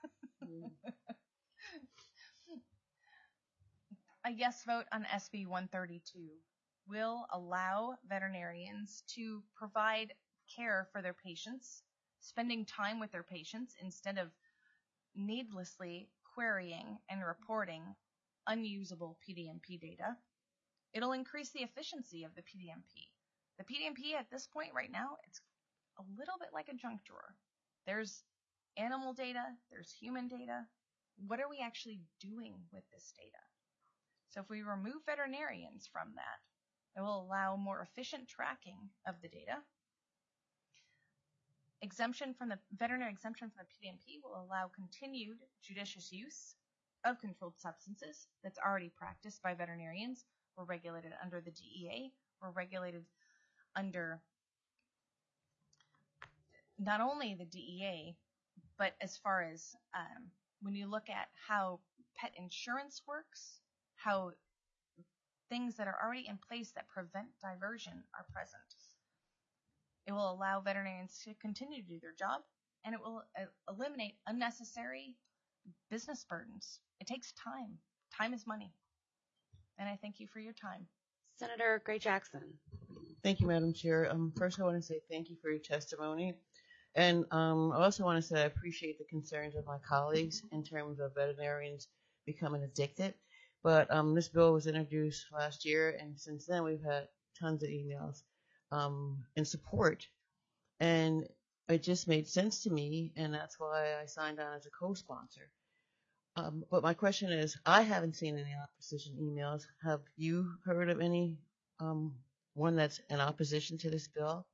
a yes vote on SB 132 will allow veterinarians to provide care for their patients, spending time with their patients instead of needlessly querying and reporting unusable PDMP data. It'll increase the efficiency of the PDMP. The PDMP at this point right now, it's a little bit like a junk drawer. There's animal data, there's human data, what are we actually doing with this data? So if we remove veterinarians from that, it will allow more efficient tracking of the data. Veterinary exemption from the PDMP will allow continued judicious use of controlled substances that's already practiced by veterinarians. We're regulated under the DEA. We're regulated under not only the DEA, but as far as when you look at how pet insurance works, how things that are already in place that prevent diversion are present. It will allow veterinarians to continue to do their job, and it will eliminate unnecessary business burdens. It takes time. Time is money. And I thank you for your time.
Senator Gray Jackson.
Thank you, Madam Chair. First, I want to say thank you for your testimony. And I also want to say I appreciate the concerns of my colleagues in terms of veterinarians becoming addicted. But this bill was introduced last year, and since then we've had tons of emails in support. And it just made sense to me, and that's why I signed on as a co-sponsor. But my question is, I haven't seen any opposition emails. Have you heard of any one that's in opposition to this bill?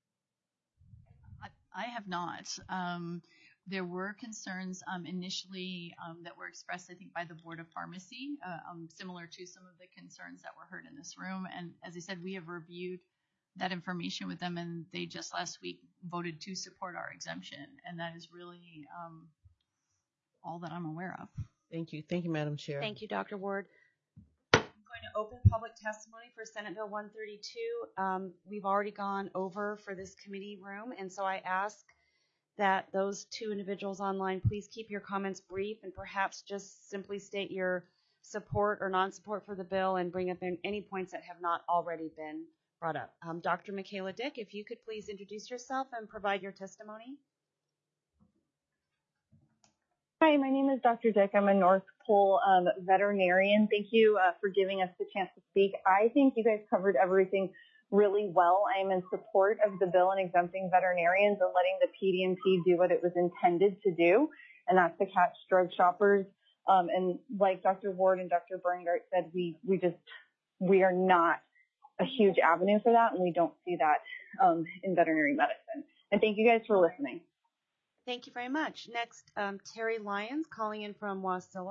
I have not. There were concerns initially that were expressed, I think, by the Board of Pharmacy, similar to some of the concerns that were heard in this room. And as I said, we have reviewed that information with them, and they just last week voted to support our exemption. And that is really all that I'm aware of.
Thank you. Thank you, Madam Chair.
Thank you, Dr. Ward. I'm going to open public testimony for Senate Bill 132. We've already gone over for this committee room, and so I ask that those two individuals online please keep your comments brief and perhaps just simply state your support or non-support for the bill and bring up any points that have not already been brought up. Dr. Michaela Dick, if you could please introduce yourself and provide your testimony.
Hi, my name is Dr. Dick. I'm a North Pole veterinarian. Thank you for giving us the chance to speak. I think you guys covered everything really well. I am in support of the bill and exempting veterinarians and letting the PDMP do what it was intended to do, and that's to catch drug shoppers. And like Dr. Ward and Dr. Berngart said, we are not a huge avenue for that, and we don't see that in veterinary medicine. And thank you guys for listening.
Thank you very much. Next, Terry Lyons calling in from Wasilla.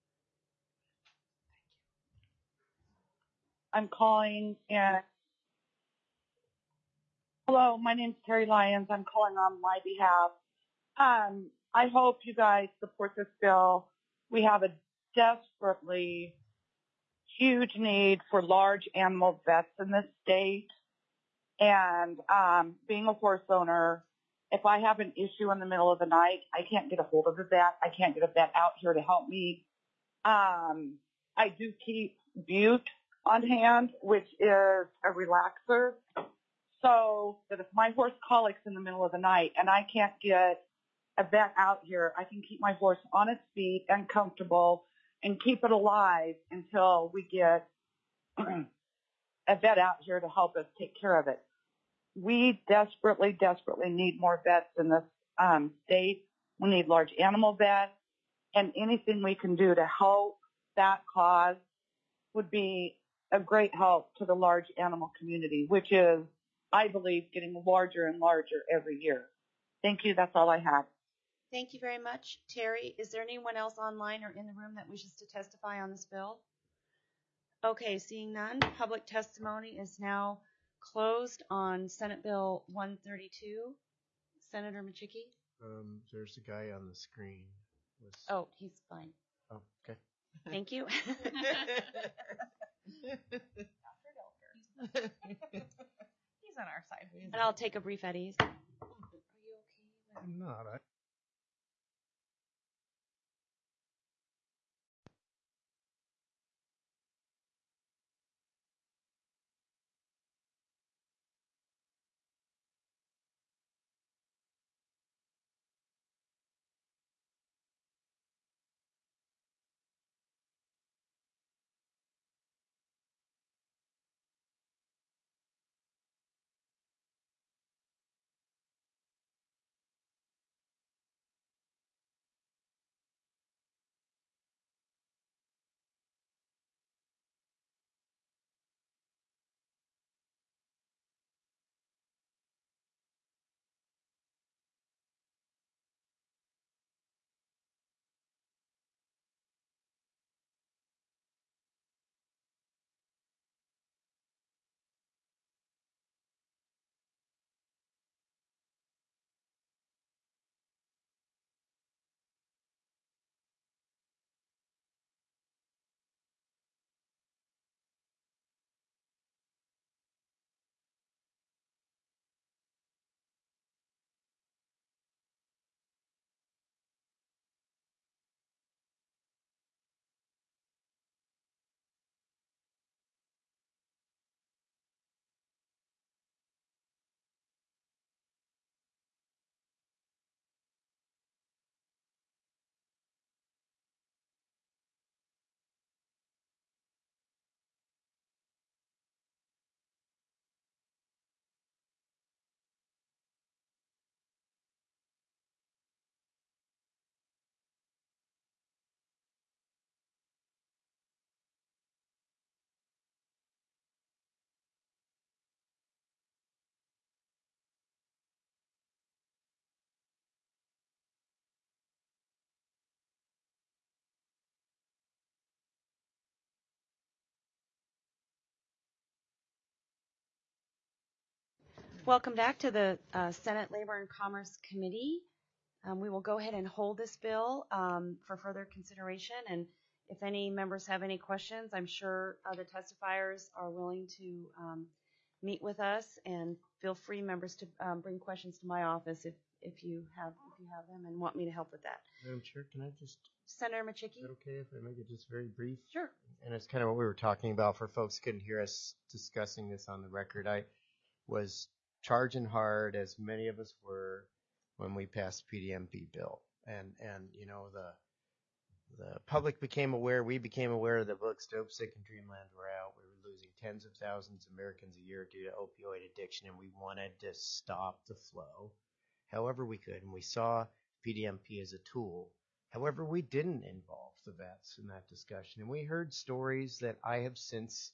I'm calling in. Hello, my name's Terry Lyons. I'm calling on my behalf. I hope you guys support this bill. We have a desperately huge need for large animal vets in this state. And being a horse owner, if I have an issue in the middle of the night, I can't get a hold of the vet. I can't get a vet out here to help me. I do keep Butte on hand, which is a relaxer, so that if my horse colics in the middle of the night and I can't get a vet out here, I can keep my horse on its feet and comfortable and keep it alive until we get a vet out here to help us take care of it. We desperately, desperately need more vets in this state. We need large animal vets, and anything we can do to help that cause would be a great help to the large animal community, which is, I believe, getting larger and larger every year. Thank you. That's all I have.
Thank you very much, Terry. Is there anyone else online or in the room that wishes to testify on this bill? Okay, seeing none, public testimony is now closed on Senate Bill 132. Senator Machicki?
There's a guy on the screen.
Oh, he's fine.
Oh, okay.
Thank you.
He's on our side.
And I'll take a brief at ease. Are you okay?
I'm not.
Welcome back to the Senate Labor and Commerce Committee. We will go ahead and hold this bill for further consideration. And if any members have any questions, I'm sure the testifiers are willing to meet with us. And feel free, members, to bring questions to my office if you have them and want me to help with that.
Madam Chair, can I just?
Senator Machicki?
Is that okay if I make it just very brief?
Sure.
And it's kind of what we were talking about for folks who couldn't hear us discussing this on the record. I was charging hard, as many of us were, when we passed the PDMP bill. And you know, the public became aware, we became aware the books Dope, Sick, and Dreamland were out. We were losing tens of thousands of Americans a year due to opioid addiction, and we wanted to stop the flow however we could. And we saw PDMP as a tool. However, we didn't involve the vets in that discussion. And we heard stories that I have since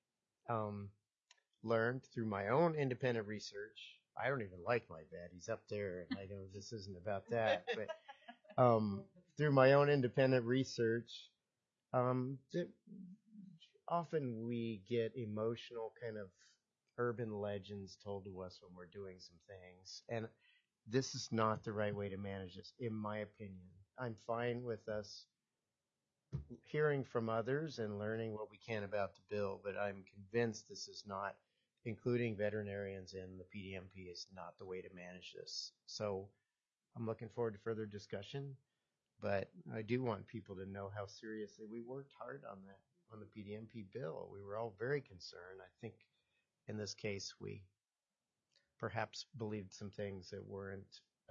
learned through my own independent research. I don't even like my vet. He's up there, and I know this isn't about that. But through my own independent research, that often we get emotional kind of urban legends told to us when we're doing some things. And this is not the right way to manage this, in my opinion. I'm fine with us hearing from others and learning what we can about the bill, but I'm convinced this is not, including veterinarians in the PDMP, is not the way to manage this. So I'm looking forward to further discussion, but I do want people to know how seriously we worked hard on that, on the PDMP bill. We were all very concerned. I think in this case, we perhaps believed some things that weren't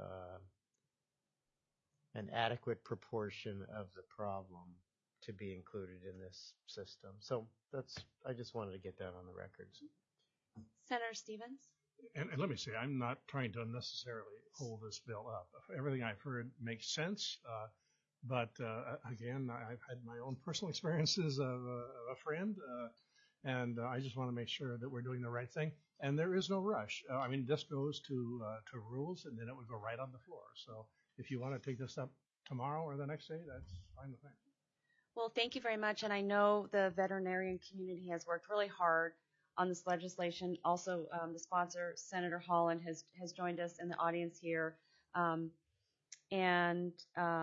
an adequate proportion of the problem to be included in this system. So I just wanted to get that on the record.
Senator Stevens?
And let me say, I'm not trying to unnecessarily hold this bill up. Everything I've heard makes sense. But again, I've had my own personal experiences of a friend, and I just want to make sure that we're doing the right thing. And there is no rush. I mean, this goes to rules, and then it would go right on the floor. So if you want to take this up tomorrow or the next day, that's fine with me.
Well, thank you very much. And I know the veterinarian community has worked really hard on this legislation. Also, the sponsor, Senator Holland, has joined us in the audience here. And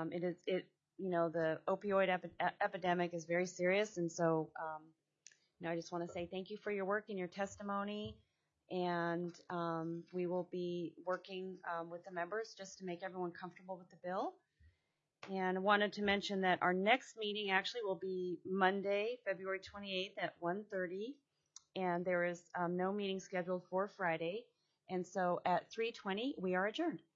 the opioid epidemic is very serious. And so, I just want to say thank you for your work and your testimony. And we will be working with the members just to make everyone comfortable with the bill. And I wanted to mention that our next meeting actually will be Monday, February 28th at 1:30. And there is no meeting scheduled for Friday. And so at 3:20, we are adjourned.